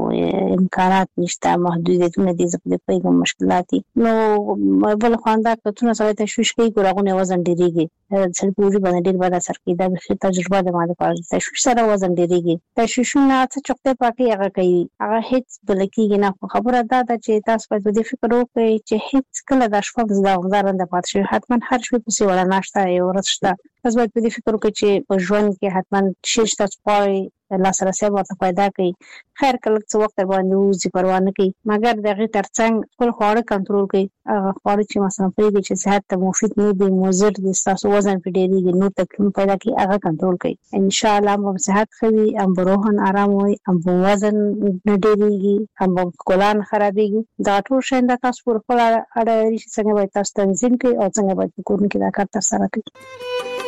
او امکانات نشته محدودیتونه دي زه په پیغام مشکلات نو بل خواندا کتونه سره تشویش کوي ګورغونه وزن ډیریږي سل پوری باندې ډیر باندې اثر کوي دا به تجربه د ماده پر تشویش سره وزن ډیریږي تشویشونه څه چوکته پاکي هغه کوي هغه هیڅ بلکې نه خبره دا ده چې تاسو باید د فکر وکړئ چې هیڅ کله د شپږ ځوړاند پات شي حتما هر شپه په سی ولا ناشته یو ورځ شته تاسو باید د فکر وکړئ چې په ژوند کې حتما شش تاسو پای الله سره سبا ته پیدا کوي خیر کله څو وخت باندې وځي پروا نه کوي مګر دغه ترڅنګ خپل خواړه کنټرول کوي هغه خواړه چې مثلا پرې چې صحت ته مفید نه دي مضر دي تاسو وزن په ډېری نو تکلیف پیدا کوي هغه کنټرول کوي ان شاء الله مو صحت خوي ام روحن آرام وي ام وزن نه ډېریږي ام کولان خرابېږي دا ټول شاند تاسو پر خپل اړه لري څنګه باید تاسو تنظیم کوي او څنګه باید کورن کې دا کار تاسو سره کوي.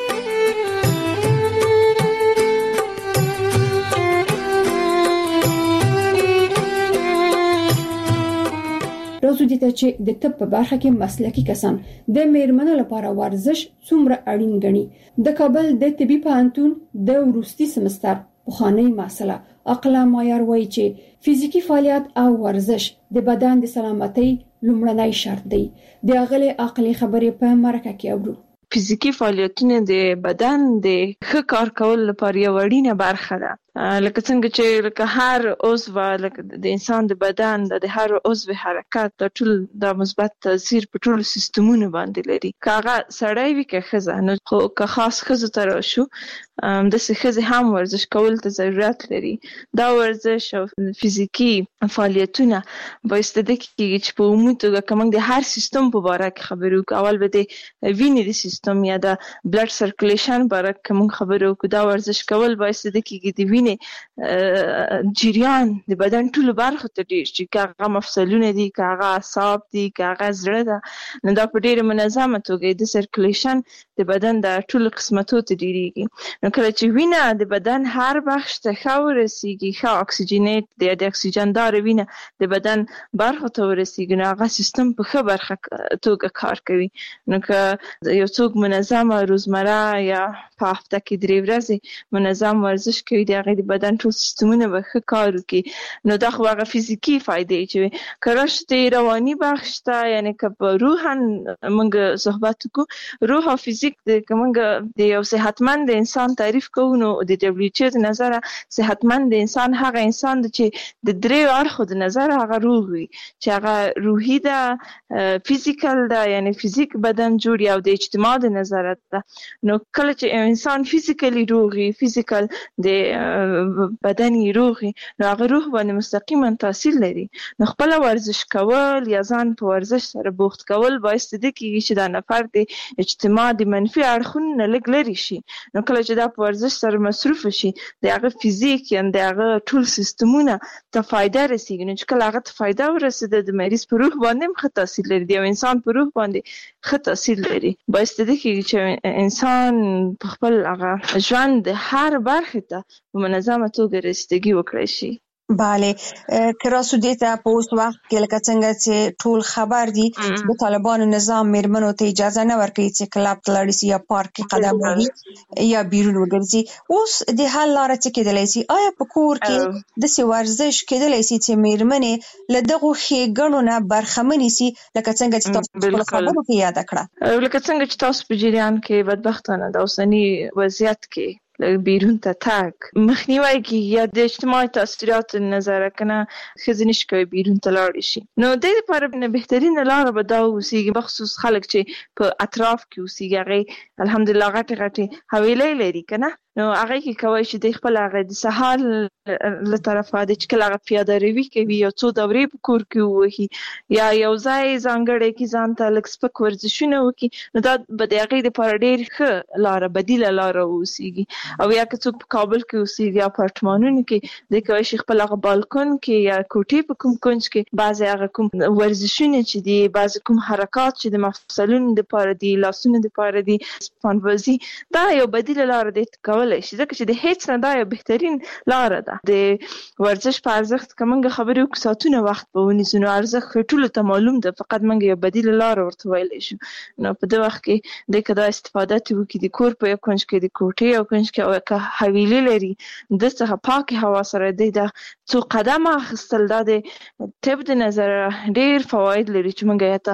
راځو دې ته چې د طب په برخه کې مسلکي کسان د میرمنو لپاره ورزش څومره اړین ګڼي. د کابل د طبي پوهنتون د وروستي سمستر پوهنې مسله عقله معیار وایي چې فزیکی فعالیت او ورزش د بدن د سلامتۍ لومړنی شرط دی. د اغلی عقلي خبرې په مرکه کې اورو. فزیکی فعالیتونه د بدن د ښه کار کول لپاره یو اړینه برخه ده. لکه څنګه چې لکه هر عضو لکه د انسان د بدن د هر عضو حرکت د ټول د مثبت تاثیر په ټول سیستمونو باندې لري. کاغه سړی وی که خزه نو خو که خاص خزه تر شو د سخزه هم ورزش کول ته ضرورت لري. دا ورزش او فزیکی فعالیتونه بایسته د کیږي چې په عمومي توګه کوم د هر سیستم په اړه کې خبرو کول به د وینې د سیستم یا د بلډ سرکولیشن په اړه کوم خبرو کو دا ورزش کول بایسته د کیږي د وینې وینې جریان د بدن ټولو برخو ته ډیر شي، که هغه مفصلونه دي، که هغه اعصاب دي، که هغه زړه ده، نو دا په ډیره منظمه توګه د سرکولیشن د بدن د ټولو قسمتو ته ډیریږي. نو کله چې وینه د بدن هر بخش ته ښه ورسیږي، ښه اکسیجنیت دی د اکسیجندار وینه د بدن برخو ته ورسیږي، نو هغه سیستم په ښه برخه توګه کار کوي. نو که یو څوک منظمه روزمره یا په هفته کې درې ورځې منظم ورزش کوي، د هغې د بدن ټول سیستمونه به ښه کار وکړي. نو دا خو هغه فزیکي فایدې چې که راشتې رواني بخش ته، یعنې که په روحاً موږ صحبت وکړو، روح او فزیک که موږ د یو صحتمند انسان تعریف کوو، نو د ډبلیو ایچ او د نظره صحتمند انسان هغه انسان دی چې د دریو اړخو د نظره هغه روغ وي، چې هغه روحي ده، فزیکل ده، یعنې فزیک بدن جوړ او د اجتماع د نظره ده. نو کله چې انسان فزیکلی روغي، فزیکل د بدن یې روغي، نو هغه روح باندې مستقیما تاثیر لري. نو خپل ورزش کول یا ځان په ورزش سره بوخت کول باعث دي کېږي چې دا نفر د اجتماع د منفي اړخونو نه لږ لرې شي. نو کله چې دا په ورزش سره مصروف شي، د هغه فزیک یا د هغه ټول سیستمونه ته فایده رسیږي. نو چې کله هغه ته فایده ورسېده، د مریض په روح باندې هم ښه تاثیر لري، د یو انسان په روح باندې ښه تاثیر لري. باعث دي کېږي چې انسان په خپل هغه ژوند د هر برخې ته په منظمه توګه رسیدګي وکړی شي. بله، که راسو دیتا په اوس وخت کې لکه څنګه چې ټول خبر دي د طالبانو نظام میرمنو ته اجازه نه ورکوي چې کلب ته لاړ شي یا پارک کې قدم ووهي یا بیرون وګرځي. اوس د حل لاره څه کېدلی شي؟ آیا په کور کې داسې ورزش کېدلی شي چې میرمنې له دغو ښېګڼو نه برخمنې شي، لکه څنګه چې تاسو په خپلو خبرو کې یاده کړه؟ لکه څنګه چې تاسو په جریان کې بدبختانه د اوسني وضعیت کې بیرون ته تک مخنیوي کې یا د اجتماعي تاثیرات نظر کنه ښځې نشي کوي بیرون ته لاړ شي. نو د دې لپاره نه بهترینه لاره به دا اوسېږي، بخصوص خلک چې په اطراف کې اوسېږي، هغې الحمدلله غټې غټې حویلۍ لري که نه، نو هغه کې کولی شي د خپل هغه د سهار له طرفه د چې کله هغه پیاده روي کوي، یو څو دورې په کور کې ووهي یا یو ځای ځانګړی کې ځان ته لږ سپک ورزشونه وکړي، نو دا به د هغې دپاره ډېر ښه لاره، بدیله لاره واوسېږي. او یا که څوک په کابل کې اوسېږي یا اپارتمانونو کې، دی کولی شي خپل هغه بالکن کې یا کوټې په کوم کونج کې بعضې هغه کوم ورزشونه چې دي، بعضې کوم حرکات چې د مفصلونو دپاره دي، لاسونو دپاره دي، سپانبازي، دا یو بدیله لاره دی کولی شي، ځکه چې د هیڅ نه دا یو بهترین لاره ده. د ورزش په ارزښت که موږ خبرې وکړو ساعتونه وخت به ونیسو، نو ارزښت ټولو ته معلوم ده، فقط موږ یو بدیله لاره ورته ویلی شو. نو په دې وخت کې دی که دا استفاده ترې وکړي، د کور په یو کونج کې، د کوټې یو کونج کې، او که حویلي لري د څخه پاکې هوا سره دی دا څو قدم اخیستل، دا د طب د نظره ډېر فواید لري چې موږ یې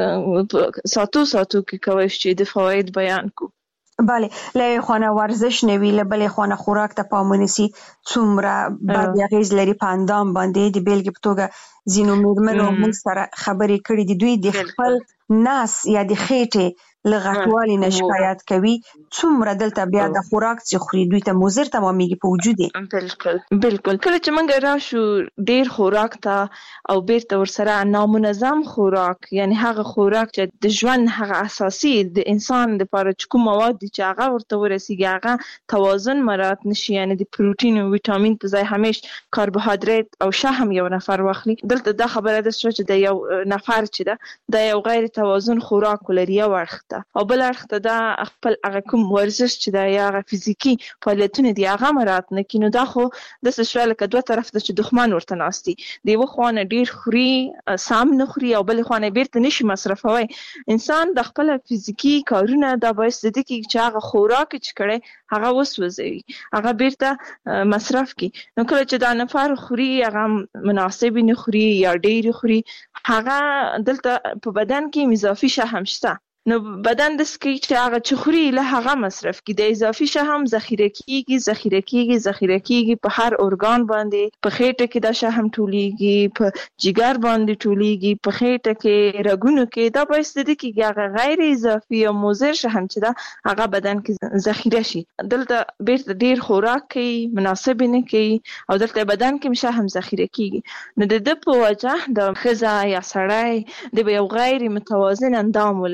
ته ساعتو ساعتو کې کولی شو چې د فواید بیان کړو. بله، له یوې خوا ورزش نه وي، له بلې خوا خوراک ته پام ونیسي، څومره بد اغېز لري په اندام باندې. د بېلګې په توګه ځینو مېرمنو موږ سره خبرې کړي دي، دوی د خپل نس یا د خېټې له غټوالي نه شکایت کوي، څومره دلته بیا د خوراک چې خوري دوی ته مضر تمامېږي په وجود یې. بالکل بالکل. کله چې موږ راشو ډېر خوراک ته او بیرته ورسره نامنظم خوراک، یعنی هغه خوراک چې د ژوند هغه اساسي د انسان دپاره چې کوم مواد دي چې هغه ورته ورسېږي، هغه توازن مراعات نشي، یعنی د پروټین او ویټامین په ځای همیش کاربوهایدریت او شحم یو نفر واخلي. دلته دا خبره ده چې د یو نفر چې ده دا یو غیر توازن خوراک ولري یو اړخ ته، او بل اړخ ته دا خپل هغه کوم ورزش چې دا یا هغه فزیکي فعالیتونه دي هغه مراعات نه کړي. نو دا خو داسې شوه لکه دوه طرف ته چې دښمن ورته ناست دي، د یوه خوا نه ډېر خوري سم نه خوري او بلې خوا نه بیرته نشي مصرفوی. انسان د خپله فزیکي کارونه دا باعث د دې کېږي چې هغه خوراک چې کړی هغه وسوځوي، هغه بیرته مصرف کړي. نو کله چې دا نفر خوري هغه مناسب نه خوري یا ډېر خوري، هغه دلته په بدن کې اضافي شحم شته، نو بدن داسې کوي چې هغه چې خوري له هغه مصرف کړي، د اضافي شحم ذخیره کېږي ذخیره کېږي ذخیره کېږي په هر ارګان باندې، په خېټه کې دا شحم ټولېږي، په جګر باندې ټولېږي، په خېټه کې، رګونو کې. دا باعث د دې کېږي هغه غیر اضافي او مضر شحم چې ده هغه بدن کې ذخیره شي. دلته بیرته ډېر خوراک کوي، مناسب نه کوي، او دلته بدن کې شحم ذخیره کېږي. نو د ده په وجه د ښځه یا سړی د به یو غیر متوازن اندام ولري چې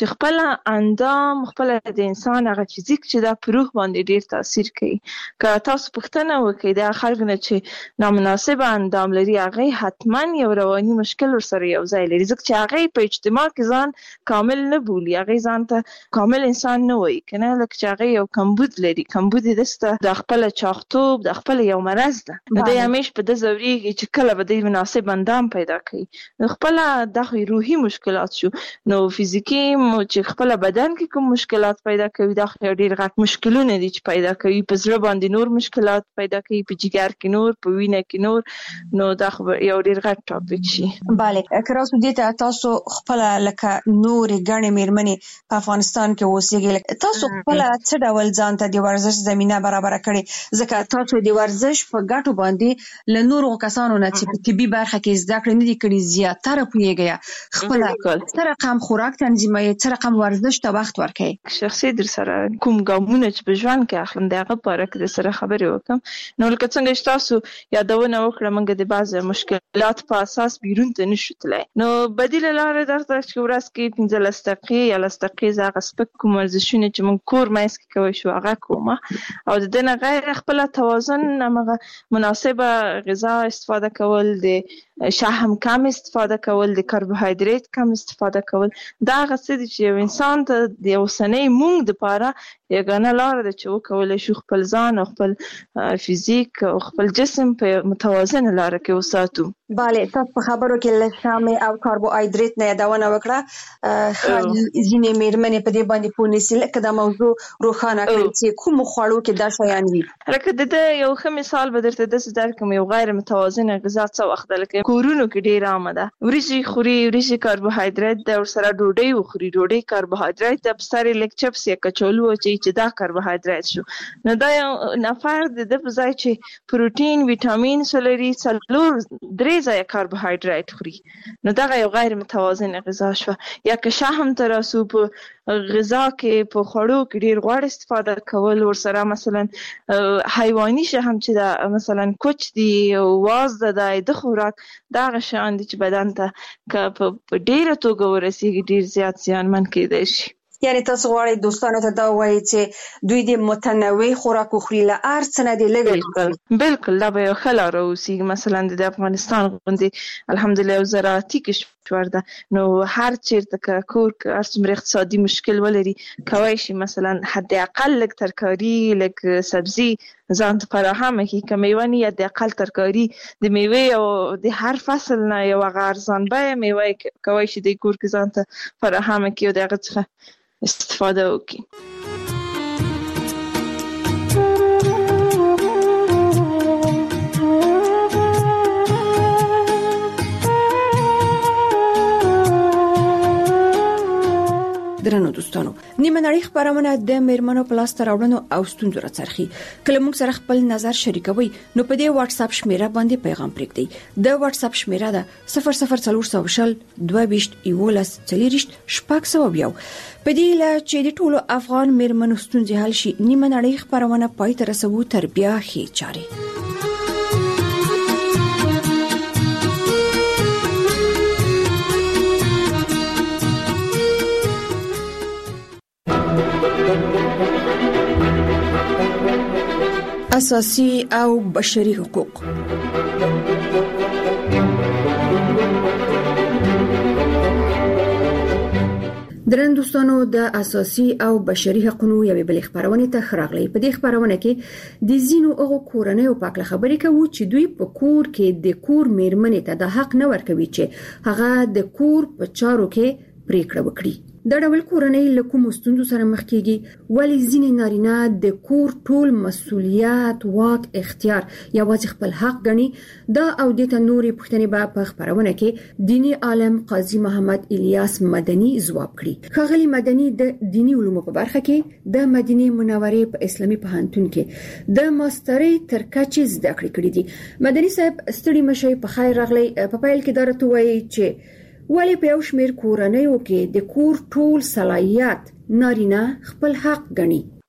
چې خپل اندام خپل د انسان هغه فزیک چې دا پروح باندې ډیر تاثیر کوي. که تاسو پوښتنه وکړئ د خلکو نه چې نامناسب اندام لري هغه حتما یو رواني مشکل ورسره یو ځای لري، ځکه چې هغه په اجتماع کې ځان کامل نه بولي، هغه ځان ته کامل انسان نه وایي کنه، لکه چې هغه یو کمبود لري. کمبود دسته د خپل چاختوب د خپل یو مرض ده، نو د همیش په د زوريږي چې کله به د مناسب اندام پیدا کړي. خپل د روحي مشکلات شو، نو فزیکی چې خپل بدن کې کوم مشکلات پیدا کوي دا ډېر غټ مشکلونه دي چې پیدا کوي. په زړه باندې نور مشکلات پیدا کوي، په جګر کې نور، په وینه کې نور، نو دا یو ډېر غټ ټاپک شي. bale کراسو دې ته تاسو خپل لکه نور غنې میرمنې په افغانستان کې اوسېږي، تاسو خپل څه ډول ځان ته د ورزش زمينه برابر کړې؟ ځکه تاسو د ورزش په ګټو باندې ل نورو کسانو نه چې په طبي برخه کې زده کړې نه دي کړې زیاتره پوهیږي، خپل څه رقم خوراک تنظیموي، څه رقم ورزش ته وخت ورکړي؟ شخصي در سره کوم ګامونه چې په ژوند کې اخلم دغه په اړه کې سره خبرې وکم. نو لکه څنګه چې تاسو یادونه وکړه موږ د بعض مشکلات په اساس بیرون ته نشو تللی، نو بدیل لاره درته چې ورځ کې پنځلس دقیقې یا لس دقیقې زغه سپک کوم ورزشونه چې موږ کور مېس کې کوي شو هغه کومه، او د دې نه غیر خپل توازن هغه مناسبه غذا استفاده کول، د شحم کم استفاده کول، د کاربوهایدریت کم استفاده کول، دا غسه دي چې انسان ته د اوسنۍ مونږ د پاره یګانه لار ده چې وکولای شو خپل ځان او خپل فزیک او خپل جسم په متوازن لار کې وساتو. bale تاسو په خبرو کې لشامه او کاربوهایدریت نه یادونه وکړه، خالي ځینې میرمنې په دې باندې پونیسي لکه دا موضوع روښانه کړي چې کوم خوړو کې دا شیان وي. لکه د یو ښه مثال به درته د صدر کوم یو غیر متوازن غذا څه وخت لکه کورونو کې ډیر عامه ده، وريجي خوري، وريجي کاربوهایدریت د ور سره ډوډۍ وخوري، ډوډۍ کاربوهایدریت د بساري لک چپس یا کچالو چې دا کاربوهایدریت شو، نو دا یو نفر د د ځای چې پروتین، ویټامین، سولري، څلور درې ځای کاربوهایدریت خوري، نو دا یو غیر متوازن غذا شو. یا که شحم تراسو په غذا کې په خوړو کې ډیر غوړ استفاده کول، ور سره مثلا حیواني شحم چې دا مثلا کوچ دی او واز د د خوراک دا غشان دي چې بدن ته ک په ډیره توګه ورسیږي ډیر زیات زیانمن کېدای شي. یعنی تاسو غواړئ دوستانو ته دا وایي چې دوی د متنوع خوراک خوري له هر څه نه دی لږ. بالکل دا به یو ښه لاره اوسي. مثلا د افغانستان غوندې الحمدلله یو زراعتي کشور ده، نو هر چیرته که کور که هر څومره اقتصادي مشکل ولري کولی شي مثلا حد اقل لږ ترکاري، لږ سبزي ځان ته فراهمه کړي. که میوه نه حد اقل ترکاري د میوې او د هر فصل نه یو هغه ارزان بیه میوه کولی شي د کور کې ځان ته فراهمه کړي او د هغه څخه استفاده وکړي. درنو دوستانو، نیمه نړۍ خبرونه د میرمنو په لاس ته راوړنو او ستونزو راڅرخي. کله موږ سره خپل نظر شریکوي نو په دې واتس اپ شمیره باندې پیغام پرېږدئ. د واتس اپ شمیره ده صفر صفر څلور سوه شل دوه ویشت یولس څلوېښت شپږ سوه یو. په دې له چې د ټولو افغان میرمنو ستونزې حل شي، نیمه نړۍ خبرونه پای ته رسوو تر بیا ښې چارې. اساسي او بشري حقوق. درن دوستانو، د اساسي او بشري حقوقو یوې بلې خبرونه ته خراغلي. په دې خبرونه کې د زینو هغه کورنۍ په اړه خبرې کوو چې دوی په کور کې د کور میرمنې ته د حق نه ورکوي چې هغه د کور په چارو کې پریکړه وکړي. دا ډول کورنۍ له کومو ستونزو سره مخ کیږي؟ ولې ځینې نارینه د کور ټول مسؤلیت، واک، اختیار یوازې خپل حق ګڼي؟ دا او د ته نورې پوښتنې به په خبرونه کې دینی عالم قاضي محمد الیاس مدني ځواب کړي. ښاغلي مدني د دینی علومو په برخه کې د مدینه منورې په اسلامي پوهنتون کې د ماسترۍ تر کچې زده کړې کړې دي. مدني صاحب ستړي مشي، په خیر راغلی. په پیل کې درته وایي چې ولی په یو شمیر کورنیو کې د کور ټول صلاحیت نارینه خپل حق ګڼي؟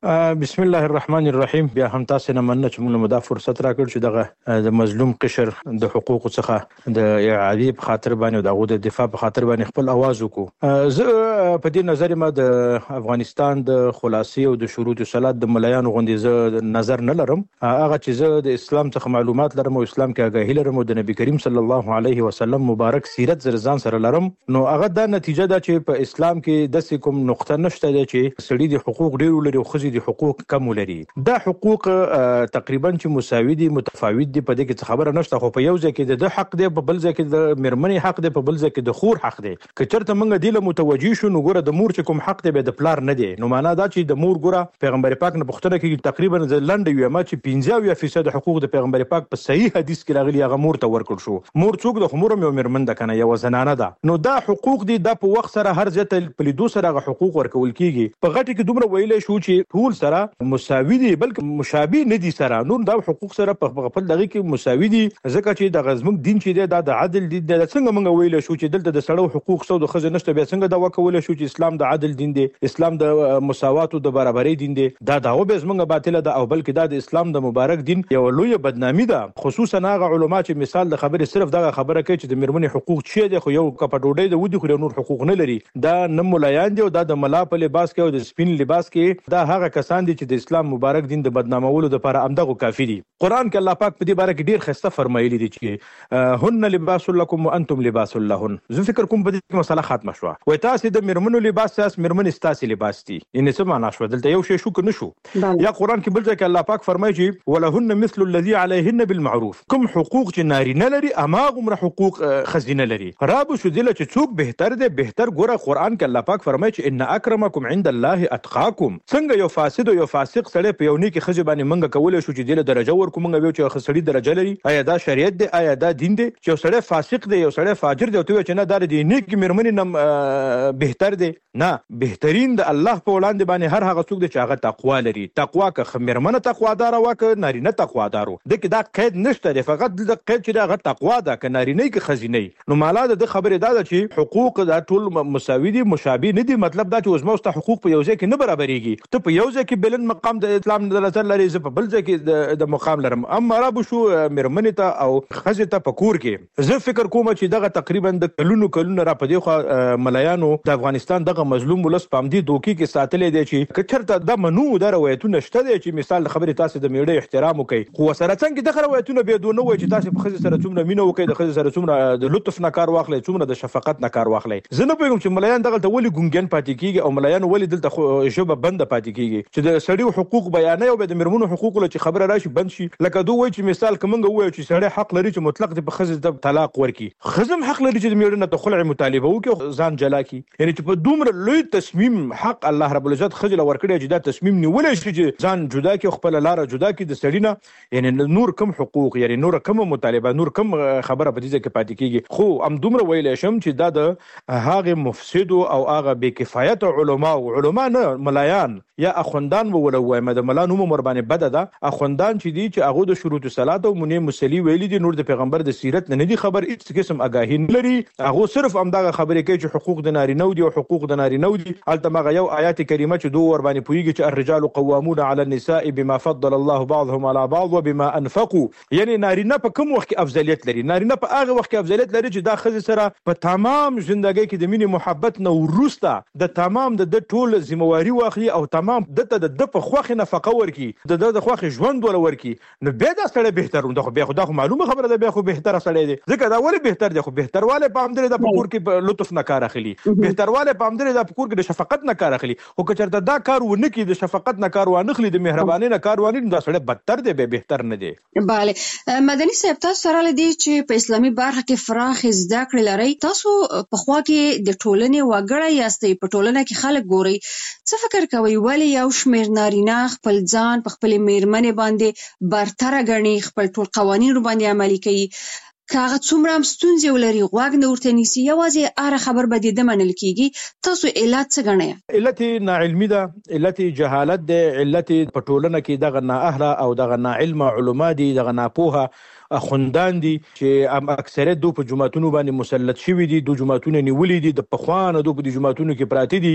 بسم الله الرحمن الرحیم. بیا هم تاسو نه مننه چې موږ مدا فرصت راکړ چې دغه د مظلوم قشر د حقوقو څخه د اعادې په خاطر باندې او دغه د دفاع په خاطر باندې خپل आवाज وکړو. زه په دې نظر ما د افغانستان د خلاصي او د شروط صلات د ملایانو غوندې زه نظر نه لرم. هغه چې زه د اسلام څخه معلومات لرم او اسلام کې آگاهی لرم او د نبی کریم صلی الله علیه وسلم مبارک سیرت زرزان سره لرم، نو هغه د نتیجه ده چې په اسلام کې د کوم نقطه نشته چې سړي د حقوق ډیر لري او خزي د حقوق کم لري. دا حقوق تقریبا چې مساوي دي، متفاوت دي، په دې کې خبره نشته. خو په یو ځای کې د حق دی، په بل ځای کې د مرمنې حق دی، په بل ځای کې د خور حق دی. که چېرته موږ دې له متوجي شو نو ګوره د مور چې کوم حق دی به د پلار نه دی. نو معنا دا چې د مور ګوره پیغمبر پاک نه پوښتنه کوي تقریبا لنډه وي ما چې پنځه اویا فیصد حقوق د پیغمبر پاک په صحیح حدیث کې راغلي هغه مور ته ورکړل شو. مور څوک د خمور مې مرمن ده کنه، یو زنانه ده. نو دا حقوق دي، دا په وخت سره هر ځای ته په لیدو سره هغه حقوق ورکول کیږي. په غټي کې دومره ویلې شو چې ټول سره مساوي دي بلکې مشابه نه دي سره. نور دا حقوق سره په خپل دغه کې مساوي دي، ځکه چې د غزمک دین چې دی دا د عدل دي. د څنګه موږ ویل شو چې دلته د سړو حقوق سو د خزه نشته، بیا څنګه دا وکول شو چې اسلام د عدل دین دی، اسلام د مساوات او د برابرۍ دین دی. دا دا به زمونږ باطله ده او بلکې دا د اسلام د مبارک دین یو لوی بدنامي ده. خصوصا هغه علما چې مثال د خبرې صرف دغه خبره کوي چې د مرمنې حقوق چي دي، خو یو کپټوډۍ د ودی خو نور حقوق نه لري. دا نه مولایان دي او دا د ملا په لباس کې او د سپین لباس کې دا هغه کسان دي چې د اسلام مبارک دین د بدنامولو لپاره امدغه کافی دي. قران کې الله پاک په دې باره کې ډیر خسته فرمایلی دي چې هن لباس لكم وانتم لباس لهن. زه فکر کوم په دې مسله ختمه شو. وای تاسو د مرمنو لباس تاسو مرمن تاسو لباس دي. ان څه معنا شو؟ دلته یو شی شو کنه شو. یا قران کې بل ځای کې الله پاک فرمایي چې ولهن مثل الذي عليهن بالمعروف. کوم حقوق چې ناری نه لري اماغه حقوق خزینه لري. رابو شو دله چې څوک بهتر دی بهتر. ګوره قران کې الله پاک فرمایي چې ان اکرمکم عند الله اتقاکم. څنګه یو فاسد او یو فاسق سره په یو نیکی خزه باندې منګه کولای شو چې دله درجه ورکو منګه ویو چې خسړي درجه لري. آیا دا شریعت دی؟ آیا دا دین دی چې یو سړی فاسق دی یو سړی فاجر دی او ته چې نه دا دی نیکی مرمنې نم بهتر دی؟ نه، بهترین د الله په وړاندې باندې هر هغه څوک دی چې هغه تقوا لري. تقوا که مرمنه تقوادار او که نارینه تقوادار د کې دا قید نشته دی، فقط د قید چې دا هغه تقوا ده که نارینه کې خزینه. نو مالا د خبره دا ده چې حقوق دا ټول مساوي دي، مشابه نه دي. مطلب دا چې اوس موږ حقوق په یو ځای کې نه برابرېږي. ته په یو ځای کې بلند مقام د اسلام د نظر لري، زه په بل ځای کې د مقام لرم. اما رابو شو مرمنې ته او خزه ته په کور کې زه فکر کوم چې دغه تقریبا د کلونو کلونو را پدې خو ملایانو د افغانستان دغه مظلوم ولس پام دي دوکي کې ساتلې دي چې کچرته د منو د روایتونه شته دي چې مثال خبره تاسو د میړې احترام وکي. خو سره څنګه د روایتونه به دونه وای چې تاسو په خزه سره څومره مینه وکي، د خزه سره څومره د لطف نه کار واخلي، څومره د شفقت نه کار واخلي. زه نه پوهیږم چې ملایان دغه ته ولي ګونګن پاتې کیږي او ملایان ولي دلته شوبه بند پاتې کیږي چې د سړیو حقوق بیانې او د مرمنو حقوق له چې خبره راشي بند شي. لکه دوی وای چې مثال کومنګ وای چې سړی حق لري چې مطلق د خزه د طلاق ورکي، خزم حق لري چې د میړه نه خلع مطالبه وکي ځان جلا کی. یعنی چې په دومره لوی تصمیم حق الله رب العزت خزل ورکړي چې دا تصمیم نیولې شي چې ځان جدا کی، خپل لار جدا کی د سړی نه. یعنی نور کم حقوق، یعنی نور کم مطالبه، نور کم خبره په دې کې پاتې کیږي. خو ام دومره ویلې شم چې دا د هغه مفسد او هغه بے کفایت علما او علما نه ملایان یا اخوندان وولوي مده ملانو مر باندې بد ده. اخوندان چې دي چې هغه د شروط صلات او منی مسلی ویلي دي، نور د پیغمبر د سیرت نه دي خبر، هیڅ قسم آگاهی نه لري. هغه صرف امداغه خبرې کوي چې حقوق د نارینه دي او حقوق د نارینه دي. البته یو آیات کریمه چې دوه ور باندې پویږي چې الرجال قوامون على النساء بما فضل الله بعضهم على بعض وبما انفقوا. یعنی نارینه په کوم وخت کې افضلیت لري؟ نارینه په هغه وخت کې افضلیت لري چې دا خزه سره په تمام ژوندۍ کې د مینې محبت نه ورسته د تمام د ټول ذمہواری واخلي او تمام دته د د په خوخه نفقه ورکي، د د خوخه ژوند ول ورکي. نو به دا سره بهتر ده. خو به خدا خو معلومه خبره ده، به خو بهتر سره دی. ځکه دا ولی بهتر دی؟ خو بهترواله په امدره د پکور کې لطف نه کار اخلي، بهترواله په امدره د پکور کې د شفقت نه کار اخلي. خو کچرته دا کار ونه کی، د شفقت نه کار ونه اخلي، د مهرباني نه کار ونه، دا سره بدتر دی، به بهتر نه دی. bale مدني صاحب تاسو سره لدی چې په اسلامي برخه کې فراخ زده کړې لري. تاسو په خوا کې د ټولنې وګړی یاستئ، په ټولنه کې خلک ګوري. څه فکر کوي ولی یو شمیر نارینه خپل ځان په خپل میرمنې باندې برتر غني، خپل ټول قوانین باندې عملي کوي؟ کاغه څومره هم ستونزې ولري غوږ نه ورته نیسي، یوازې هر خبر به د منل کیږي. تاسو علت څه ګڼئ؟ علت ناعلمي ده، علت جهالت ده، علت په ټولنه کې دغه نااهله او دغه ناعلمه علما دي، دغه ناپوهه اخوندان دي چې اکثریت دو په جماعتونو باندې مسلط شوي دي، دو جماعتونه نیولې دي، د پخوانه دو په جماعتونو کې پراته دي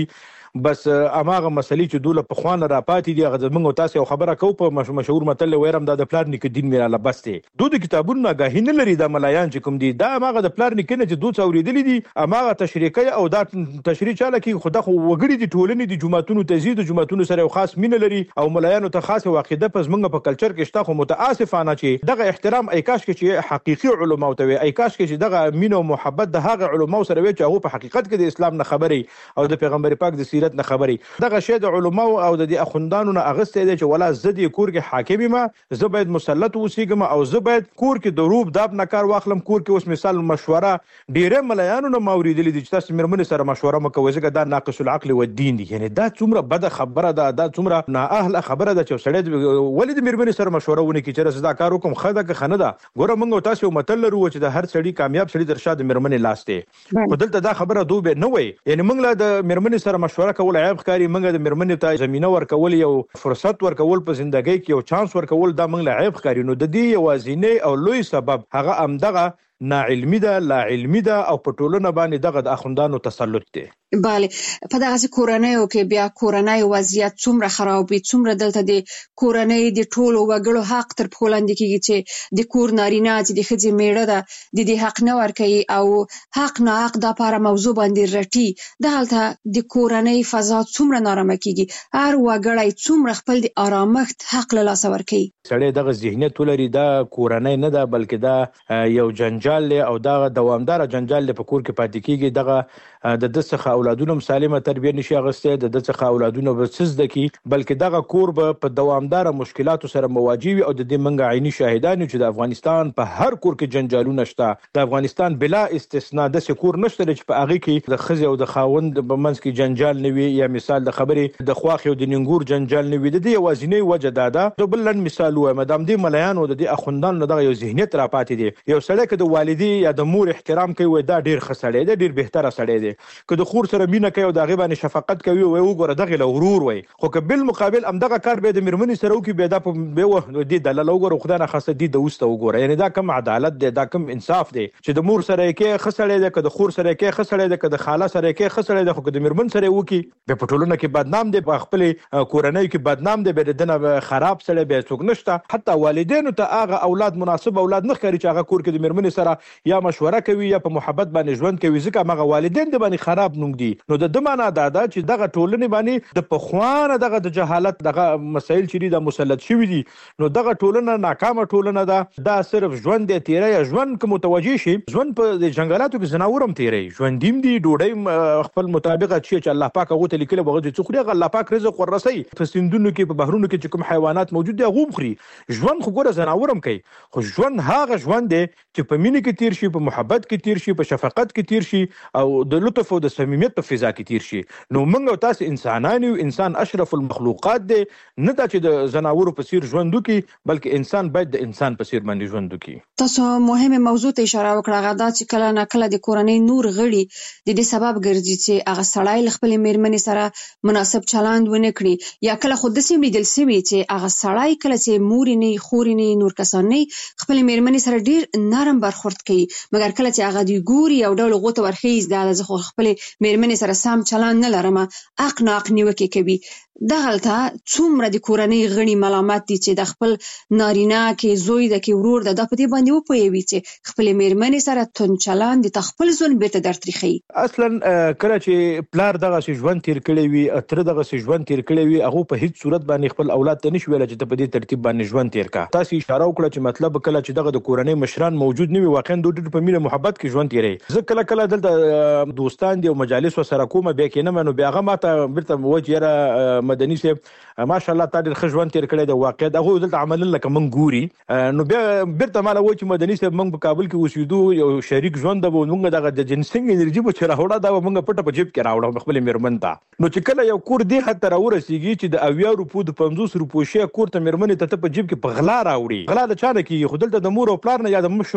بس اماغه مسلې چې دوله په خوانه را پاتې دي هغه موږ تاسو خبره کوو په مشهور متل ويرم دا د پلار نیکه دین میراله بس دی دوی د کتابونو ناګاهی نه لري د ملایان چې کوم دي دا اماغه د پلار نیکه نه چې دوی څوریدلې دي اماغه تشریکي او دا تشریح چاله کې خدا خو وګړي دي ټولنې د جماعتونو تزيد جماعتونو سره خاص مینه لري او ملایانو ته خاصه عقیده پس موږ په کلچر کې شته خو متاسفانه چې دغه احترام ایکاش کې چې حقيقي علماء ته وي ایکاش کې چې دغه مینه او محبت د هغه علماء سره وي چې هغه په حقیقت کې د اسلام نه خبري او د پیغمبر پاک د سیرت نه خبري دغه شی د علماء او د اخوندانو نه اغسته دي چې ولا زدي کور کې حاکم ما زه باید مسلط اوسېږم او زه باید کور کې د روب داب نه کار واخلم کور کې اوس مثال مشوره ډیره ملایانو نه موریدلې دي چې تاسو مرمن سره مشوره مکوي ځکه دا ناقص العقل و الدين دي یعنی دا څومره بد خبره ده دا څومره نه اهل خبره ده چې سړی ولید مرمن سره مشوره ونه کی چې زدا کار وکم خدا که خنه ده ګوره موږ تاسو متل لرو چې د هر سړی کامیاب سړی در شاده مرمن لاسته خدلته دا خبره دوه نه وي یعنی موږ له د مرمن سره مشوره کول عیب ښکاری موږ د مرمن ته زمينه ورکول یو فرصت ورکول په ژوندۍ کې یو چانس ورکول دا موږ له عیب ښکاری نو د دې یوازینی او لوی سبب هغه امدغه ناعلمي ده لا علمي ده او په ټولنه باندې دغه د اخوندانو تسلط دی bale په دغه کورنۍ کې بیا کورنۍ وضعیت څومره خرابې څومره دلته د کورنۍ د ټولو وګړو حق تر پولاند کېږي چې د کور نارینه چې د خځې میړه ده د دې حق نه ورکوي او حق نه حق د لپاره موضوع باندې رټي دلته د کورنۍ فضا څومره نارامه کېږي هر وګړی څومره خپل د آرامښت حق له لاسه ورکوي سړی دغه ذهنیت ولري دا کورنۍ نه ده بلکې دا یو جنجال له او دا دوامدار جنجال له په کور کې پاتې کېږي دغه د د څخه اولادونو سالمه تربیه نشي اغسته د د څخه اولادونو بسز دکی بلکې دغه کور په دوامدار مشکلاتو سره مواجه وي او د دې منګه عیني شاهدان چې د افغانستان په هر کور کې جنجالونه شته د افغانستان بلا استثناء د سکور نشته چې په هغه کې د خزي او د خاوند په منځ کې جنجال نه وي یا مثال د خبرې د خواخ او د ننګور جنجال نه وي د دې وازینې وجه دادا د بلن مثال و مدام دې مليان او د اخوندان دغه یو ذهنیت را پاتې دي یو سړی که د والدي یا د مور احترام کوي دا ډیر خسړی دی ډیر بهتره سړی دی که د خور سره مینه کوي او د غیبانه شفقت کوي او وګوره دغه له غرور وي خو که بل مقابل ام دغه کار به د مرمنې سره وکي به دا په به و دي د لوګره خدای نه خاصه دي د وسته وګوره یعنی دا کم عدالت دی دا کم انصاف دی چې د مور سره کې خسړی دی که د خور سره کې خسړی دی که د خاله سره کې خسړی دی خو که د مرمن سره وکي به په ټولنه کې بدنام دی په خپل کورنۍ کې بدنام دی به دنه خراب سره به څوک نشته حتی والدینو ته هغه اولاد مناسب اولاد نه ښکاري چې هغه کور کې د مرمنې سره یا مشوره کوي یا په محبت باندې ژوند کوي ځکه هغه والدین د باندې خراب نوم دي نو د دمانه دادا چې دغه ټولنې باندې د پخوانه دغه د جهالت دغه مسایل چې د مسلط شوی دي نو دغه ټولنه ناکامه ټولنه ده دا صرف ژوند دی تیرې ژوند کوم متوجي شي ژوند په د جنگلاتو کې زناورم تیرې ژوند دیم دي ډوډۍ خپل مطابق چې الله پاک هغه ته لیکل بغه چې خوري الله پاک رزق ورسي په سندونو کې په بحرونو کې چې کوم حیوانات موجود دي هغه خوري ژوند خو ګوره زناورم کوي خو ژوند هغه ژوند دی چې په مینه کې تیر شي په محبت کې تیر شي په شفقت کې تیر شي او د لطف او د صمیمیت په فضا کې تیر شي نو موږ تاسو انسانان یو انسان اشرف المخلوقات دی نه دا چې د زناورو په څیر ژوند وکي بلکې انسان باید د انسان په څیر باندې ژوند وکي تاسو مهمه موضوع ته اشاره وکړه غدا چې کله نه کله د کورنۍ نور غړي د دې سبب ګرځي چې هغه سړی خپل میرمنې سره مناسب چلند ونه کړي یا کله خود سیم لیدل سوي چې هغه سړی کله چې مور نه خور نه نور کسان نه خپل میرمنې سره ډیر نرم برخورد کوي مګر کله چې هغه دی ګوري او ډول غوته ورخیز د زه خپل میرمنې سره سم چلند نه لرم اق نه اق نیوکه کوي دغلته څومره د کورنۍ غړي ملامت دي چې د خپل نارینه کې زوی د کې ورور د په دې باندې وپوي چې خپل میرمنې سره تون چلند د خپل ځون بیرته درتريخي اصلا کله چې پلار دغه ژوند تیر کړی وي اتر دغه ژوند تیر کړی وي هغه په هیڅ صورت باندې خپل اولاد ته نشوي چې په دې ترتیب باندې ژوند تیر کا تاسو اشاره وکړه چې مطلب کله چې دغه د کورنۍ مشران موجود نه وي واقعا د ډېر په مینه محبت کې ژوند تیری زه کله کله دلته دوستان دي او مجالس سره کومه به کې نه منو بیا هغه ماته برته وجهره مدني سي ماشاءالله تا ډېر ښه ژوند تیر کړی د واقع دغه دلته عمل لکه من ګوري نو بیا برته مال و چې مدني سي موږ په کابل کې اوسېدو یو شریک ژوند د موږ دغه د جنسنګ انرژي په چر راوړه دا موږ پټه په جیب کې راوړو خپل میرمن ته نو چې کله یو کور دی حتی راورسیږي چې د اویا روپو د پنځوس روپو شی کور ته میرمن ته په جیب کې په غلا راوړي غلا د چانه کې خودل د مور او پلار نه یا د مشرور نه یا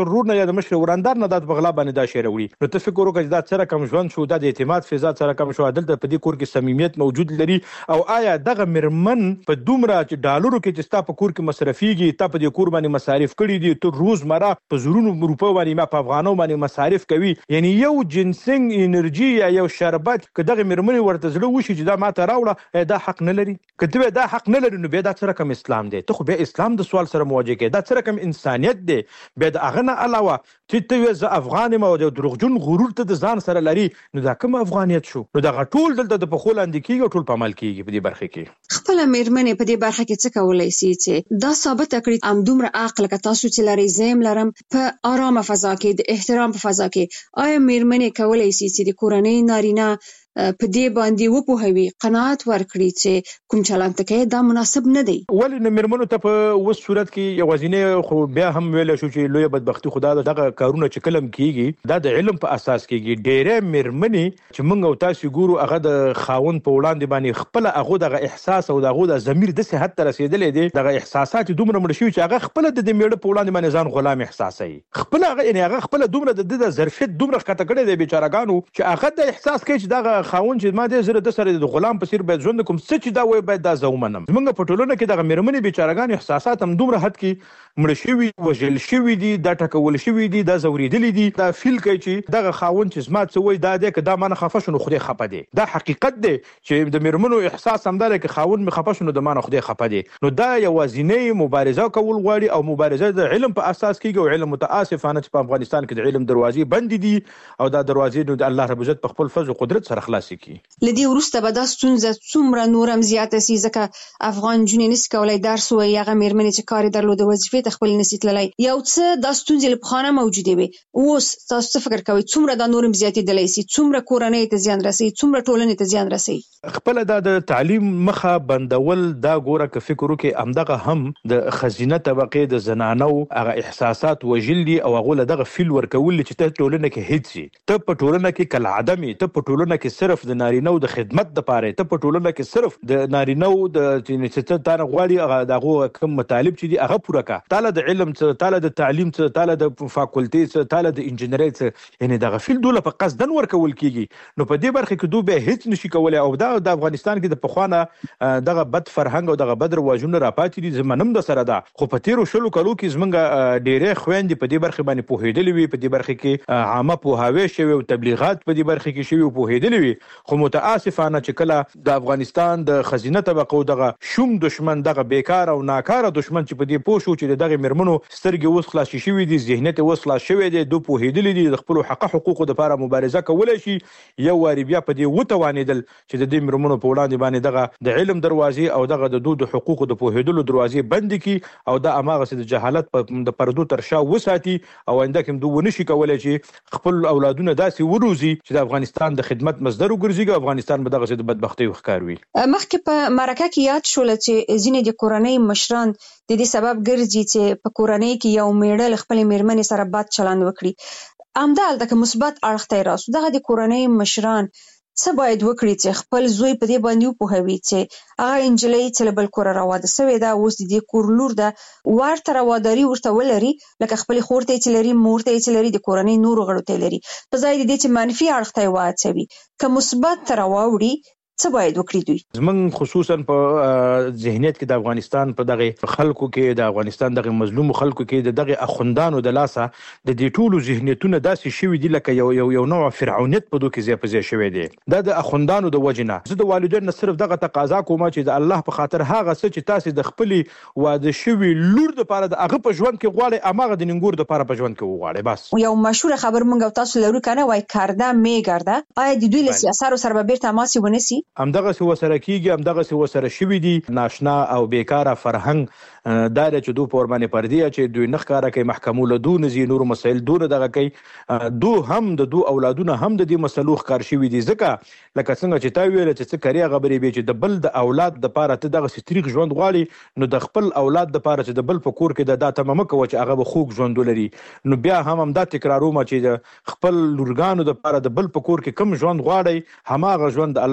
یا د مشر وراندار نه د بغلا باندې دا شی راوړي. نو ته فکر وکړه دا سره کم ژوند شو، د اعتماد فضا سره کم شو، دلته په دې کور کې صمیمیت موجود لري او آیا دغه مرمن په دومره چې ډالرو کې چې ستا په کور کې مصرفيږي، ته په دې کور باندې مصارف کړي دي، ته روزمره په زرونو روپو باندې ما په افغانو باندې مصارف کوي، یعنی یو جنسنګ انرژي یا یو شربت که دغه مرمن ورته زړه وشي چې دا ماته راوړه، دا حق نه لري. کته دا حق نه لري نو به دا سره کوم اسلام دی؟ ته خو به اسلام د سوال سره مواجه کې، دا سره کوم انسانيت دی؟ به د اغه نه علاوه چې ته ز افغان مو د دروغجن غرور ته د ځان سره لري، نو دا کوم افغانیت شو؟ نو دا ټول دلته د پخول اند کېږي، ټول په عمل کېږي په دې برخه کې. خپل میرمنې په دې برخه کې څه کولای شي چې دا ثابت کړي ام دومره عقل که تاسو چې لري زم لرم په آرامه فضا کې د احترام په فضا کې؟ آیا میرمنې کولای شي چې د کورنۍ نارینه په دې باندې وپوهوي، قناعت ورکړي چې کوم چلند کوي دا مناسب نه دی؟ ولې نه میرمنو ته په وس صورت کې یوازینه خو بیا هم ویل شو چې لوی بدبختی خدا دغه کارونه چې کلم کیږي دا د علم په اساس کیږي. ډېرې میرمنې چې موږ او تاسو ګورو هغه د خاون په وړاندې باندې خپل هغه دغه احساس او دغه د ضمیر د صحت ته رسیدلې دي، دغه احساسات دومره مړ شوي چې هغه خپل د میړه په وړاندې باندې ځان غلام احساسوي، خپل هغه یعنی هغه خپل دومره د ظرفیت دومره ښکته کړی دی بیچارهګانو چې هغه د احساس کوي چې دغه خاون چې ما دې زره د سره د غلام په څیر باید ژوند کوم، څه چې دا وای باید دا زومنم. موږ په ټولنه کې دغه میرمنې بیچارهګان احساسات هم دومره حد کې مړ شوي، وژل شوي دي، دا ټکول شوي دي، دا زوریدلي دي، دا فیل کوي چې دغه خاون چې زما څه وای دا دی که دا مانه خفه شو نو خدای خفه دی. دا حقیقت دی چې د میرمنو احساس هم دا دی که خاون مې خفه شو نو د مانه خدای خفه دی. نو دا یوازینۍ مبارزه کول غواړي او مبارزه د علم په اساس کېږي او علم متاسفانه چې په افغانستان کې د علم دروازې بند دي او دا دروازې نو د الله رب عزت په خپل فضل او قدرت سره خلاصې کړي. لدی ورسته به دا ستونزه څومره نورم زیاته سي ځکه افغان جنې نس کولای درس وایي، هغه میرمنې چې کار درلوده وظیفې ته خپل نسي تللی، یو څه دا ستونزې له پخوانه موجودې وي. اوس تاسو څه فکر کوئ څومره دا نورم زیاتېدلی سي، څومره کورنۍ ته زیان رسوي، څومره ټولنې ته زیان رسوي؟ خپل دا د تعلیم مخه بندول دا ګوره که فکر وکړي همدغه هم د خزینه طبقې د زنانو هغه احساسات وژل دي او هغه له دغه فیل ورکول چې ته ټولنه کې هیڅ شي، ته په ټولنه کې کل عدمي، ته په ټولنه کې صرف د نارینه د خدمت د پاره، ته په ټولنه کې صرف د نارینه د چې ته غواړي هغه دغه کوم مطالب چې دي هغه پوره کا، تعالی د علم څخه، تعالی د تعلیم څخه، تعالی د فاکولټي څخه، تعالی د انجینری څخه، یعنی دغه فیل دوله په قصدن ورکول کیږي. نو په دې برخه کې دوی به هیڅ نشي کولای او دا د افغانستان کې د پخوانه دغه بد فرهنګ او دغه بد رواجونه راپاتې دي، زمونږ د سره ده. خو په تیرو شلو کلو کې زمونږ ډېرې خويندې په دې برخه باندې پوهېدلې وي، په دې برخه کې عامه پوهاوی شوی او تبلیغات په دې برخه کې شوی او پوهېدلې وي. خو متاسفانه چې کله د افغانستان د خزینه طبقو دغه شوم دشمن، دغه بیکار او ناکاره دشمن چې په دې پوه شو چې دغه مرمنو سترګې اوس خلاص شوي دي، ذهنیت اوس خلاص شوی دی، دوی پوهېدلي دي د خپل حق حقوقو لپاره مبارزه کولای شي، یو واری بیا په دې وتوانېدل چې د دې مرمنو په وړاندې باندې دغه د علم دروازې او دغه د دوی د حقوقو د پوهېدلو دروازې بند کړي او دا هماغسې د جهالت د پردو تر شا وساتي او آینده کې هم دوی ونشي کولی چې خپل اولادونه داسې وروزي چې د افغانستان د خدمت مصدر وګرځي، افغانستان به دغسې د بدبختۍ ښکار وي. مخکې په مرکه کې یاد شول چې ځینې د کورنۍ مشران د دې سبب ګرځي چې په کورنۍ کې یو میړه له خپلې میرمنې سره بد چلند وکړي. همدالته که مثبت اړخ ته یې راسو، دغه د کورنۍ مشران څه باید وکړي چې خپل زوی په دې باندې وپوهوي چې هغه نجلۍ چې له بل کوره راواده سوې ده، اوس د دې کور لور ده، ورته رواداري ورته ولري لکه خپلې خور ته یې چې لري، مور ته یې چې لري، د کورنۍ نورو غړو ته یې لري، په ځای د دې چې منفي اړخ ته یې واچوي. که مثبت ته راواوړي څه باید وکړي دوی؟ زمونږ خصوصا په ذهنیت کې د افغانستان په دغه خلکو کې، د افغانستان دغه مظلوم خلکو کې د دغه اخوندانو د لاسه د دې ټولو ذهنیتونه داسې شوي دي لکه یو یو یو نوع فرعونیت په دوی کې ځای په ځای شوی دی. دا د اخوندانو د وجې نه زه د والدینو نه صرف دغه تقاضا کوم چې د الله په خاطر هغه څه چې تاسې د خپلې واده شوي لور دپاره د هغه په ژوند کې غواړئ هماغه د نینګور دپاره په ژوند کې وغواړئ. بس یو مشهوره خبر موږ او تاسو لرو که نه، وایي کرده میګرده. آیا د دوی له سیاسارو سره به بیرته تماس ونیسي؟ همدغسې سره کیږي، همدغسې ورسره شوي دي. ناشنا او بیکاره فرهنګ دا دی چې دوی په ورباندې پردي چې دوی نه ښکاره کوي، محکمو له دوی نه ځي، نورو مسایل دونه دغه کوي، دوی هم د دوی اولادونه هم د دې مسلو ښکار شوي دي. ځکه لکه څنګه چې تا ویله چې څه کرې خبرې بې چې د بل د اولاد دپاره ته دغسې تریخ ژوند غواړي، نو د خپل اولاد دپاره چې د بل په کور کې د دا تمه مه کوه چې هغه به خوږ ژوند ولري. نو بیا هم همدا تکرارومه چې د خپل لورګانو دپاره د بل په کور کې کم ژوند غواړئ، هماغه ژوند د الله په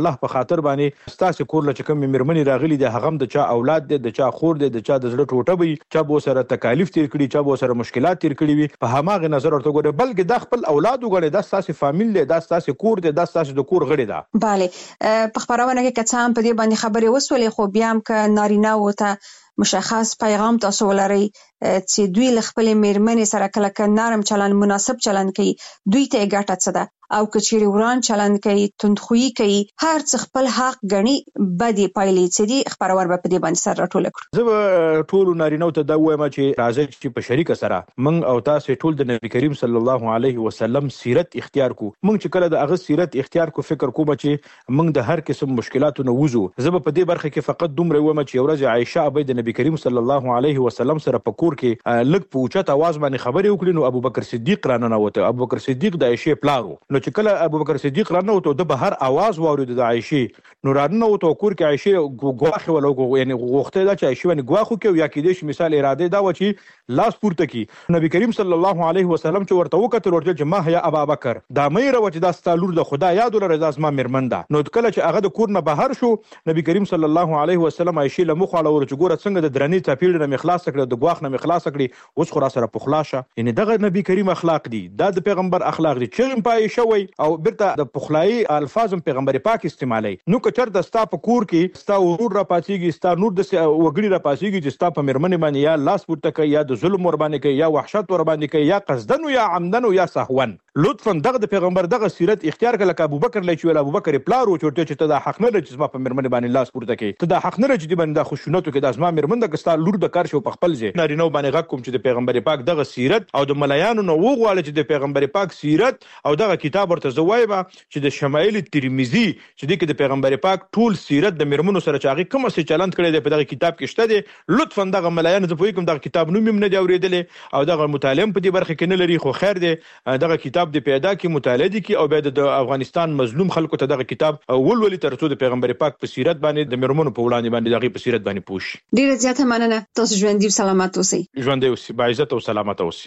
خاطر باندې ستاسو کور له کوم مرمنې راغلي د هغه د چا اولاد دی د چا خور دی د چا د زړه ټوټه وي چا به سره تکالیف تیر کړي چا به سره مشکلات تیر کړي وي په هماغه نظر ورته ګوره بلکې د خپل اولاد وګړي د ستاسو فامیل دی د ستاسو کور دی د ستاسو د کور غړي ده. bale په خبرونه کې کڅام په دې باندې خبرې وسولې خو بیا هم ک نارینه وته مشخص پیغام تاسو ولري چې دوی خپل میرمنې سره کله ک نرم چلند مناسب چلند کوي دوی ته ګټه څه ده او کچېری وران چلند کوي توندخويي کوي هر څه خپل حق غني بدی پایلې چې دي خبرور به په دې باندې سره ټول کړو. زه ټول نارینه ته دا وایم چې راځي چې په شریک سره من او تاسو ټول د نبی کریم صلی الله علیه وسلم سیرت اختیار کو من چې کله د هغه سیرت اختیار کو فکر کوم چې من د هر قسم مشکلاتو نه وځو. زه په دې برخه کې فقط دومره وایم چې ورځ عائشه ابي د نبی کریم صلی الله علیه وسلم سره په کور کې لږ په اوچت आवाज باندې خبرې وکړي نو ابو بکر صدیق رانه نوته. ابو بکر صدیق د عائشه پلارو نو چې کله ابو بکر صدیق رانه وته د بهر आवाज واورید د عائشه نو رانه وته کور کې عائشه غواخه ولو یعنی غوخته دا چې عائشه باندې غواخو کې یا کې د مثال اراده دا و چې لاس پورته کی نبی کریم صلی الله علیه وسلم چې ورته وکړ ورته چې ما هيا ابو بکر دا مې راو چې دا ستالور د خدا یاد ولر د اسما مرمنده. نو کله چې هغه د کور نه بهر شو نبی کریم صلی الله علیه وسلم عائشه له مخ له ورچ ګوره څنګه د درنی چاپیل نه مخلاص کړ د غواخ نه مخلاص کړي اوس خو را سره پخلاشه یعنی دغه نبی کریم اخلاق دي دا د پیغمبر اخلاق دي چې پای شوی او برته د پخلای الفاظ پیغمبر پاک استعمالي. نو کچر د ستا په کور کې ستا ورور را پاتېږي ستا نور د وګړي را پاتېږي چې ستا په مرمنې باندې یا لاس پورته کوي یا د ظلم ور باندې کوي یا وحشت ور باندې کوي یا قصدن یا عمدن یا سهوا لطفا دغه د پیغمبر دغه سیرت اختیار کړه ابو بکر لچ ویل ابو بکر پلار او چورته چې ته د حق نه لچ ما په مرمنې باندې لاس پورته کوي ته د حق نه لچ دی باندې خوشونتو کې د ازما مرمنده کستا لور د کار شو په خپل ځای نارینه باندې غږ کوم چې د پیغمبر پاک دغه سیرت او د ملایانو نو وغواړي چې د پیغمبر پاک سیرت او دغه کتاب ورته زوایبه چې د شمائل ترمذی چې د پیغمبر پاک ټول سیرت د مرمنو سره چاغي کوم څه چلند کړي د په دغه کتاب کې شته دي لطفا دغه ملایانو ته کوم دغه کتاب نوم هم نه دی اوریدلې او دغه مطالعه په دې برخه کې نه لري خو خیر دی دغه کتاب د پیدا کې مطالعه دي کې او بعد د افغانستان مظلوم خلکو ته دغه کتاب ولولي ترڅو د پیغمبر پاک په سیرت باندې د مرمنو په وړاندې باندې دغه په سیرت باندې پوښ. ډیره زیاته مننه تاسو ژوند دې سلامت اوسئ. ژوند دې اوسئ با عزت او سلامت اوسئ.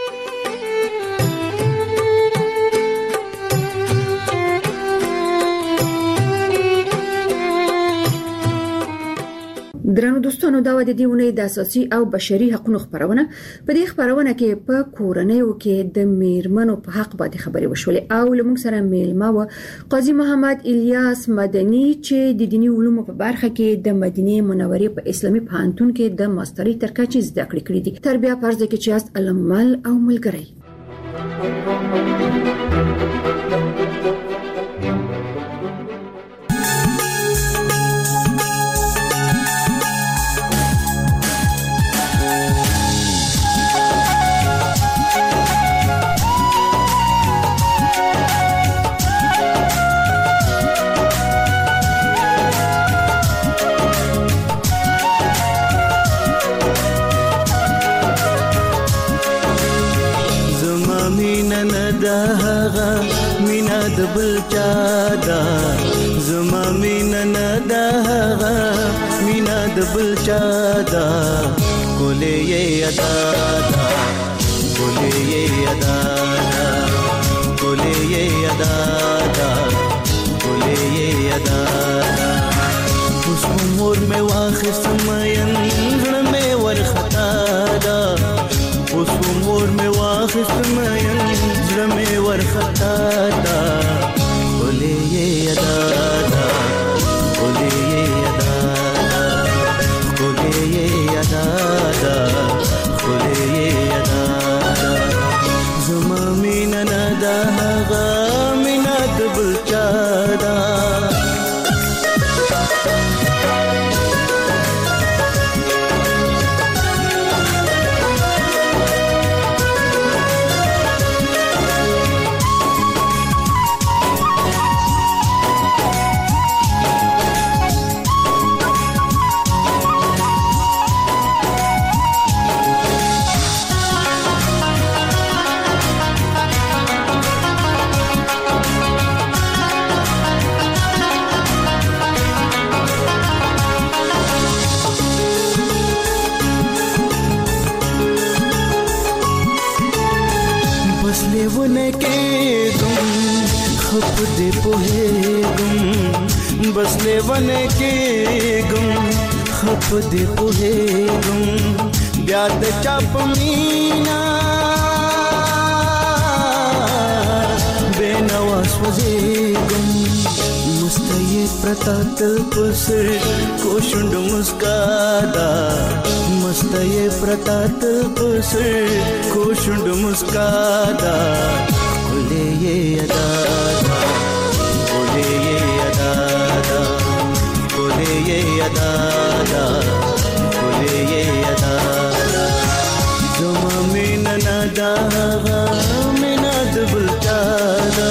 درنو دوستانو دا د دې ونې د اساسي او بشري حقوقو خبرونه په دې خبرونه کې په کورنیو کې د میرمنو په حق باندې خبرې وشولې او لمونږ سره میلمه و قاضي محمد الیاس مدني چې د دینی علومو په برخه کې د مدینه منورې په اسلامي پوهنتون کې د ماسترۍ تر کچې زده کړې کړې دي. تربیه پرځ کې چې است علمل او ملګری بل چادا زما مینا ندا مینا د بل چادا کولې یې ادا دا کولې یې ادا دا کولې یې ادا دا کولې یې ادا دا اوس عمر مې واخست مېن زړه مې ورختا دا اوس عمر مې واخست مېن زړه مې ورختا دا बस लेवने के गुम खप दे पुहे गुम ब्याद चाप मीना बेनवास वजे गुम मुस्तये प्रतातल पुसर कोशुंड मुस्कादा मुस्तये प्रतातल पुसर कोशुंड मुस्कादा बोले ये अदादा बोले ये अदादा बोले ये अदादा बोले ये अदादा जुमा में ननादा में नाद बुलचादा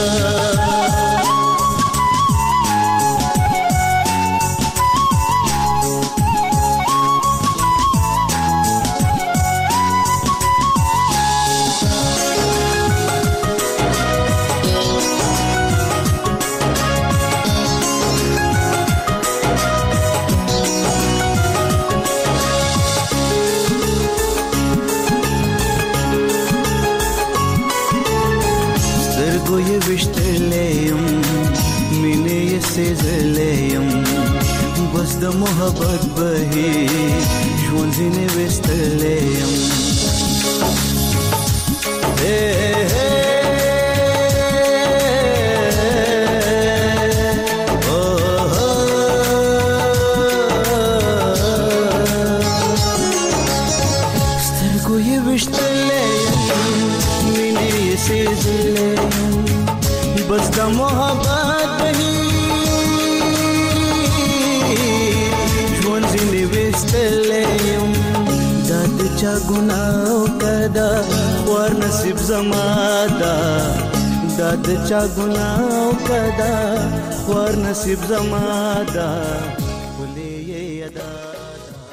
ये विश्तलेयम मिने ये सेजलेयम बस द मोहब्बत बही जोंजिने विश्तलेयम हे हे ओ हो स्तर को ये विश्तलेयम मिने ये सेजलेयम बस द मोहब्बत बही जोंजिने विश्तलेयम दाद चा गुनाह कदा वर नसीब जमादा दाद चा गुनाह कदा वर नसीब जमादा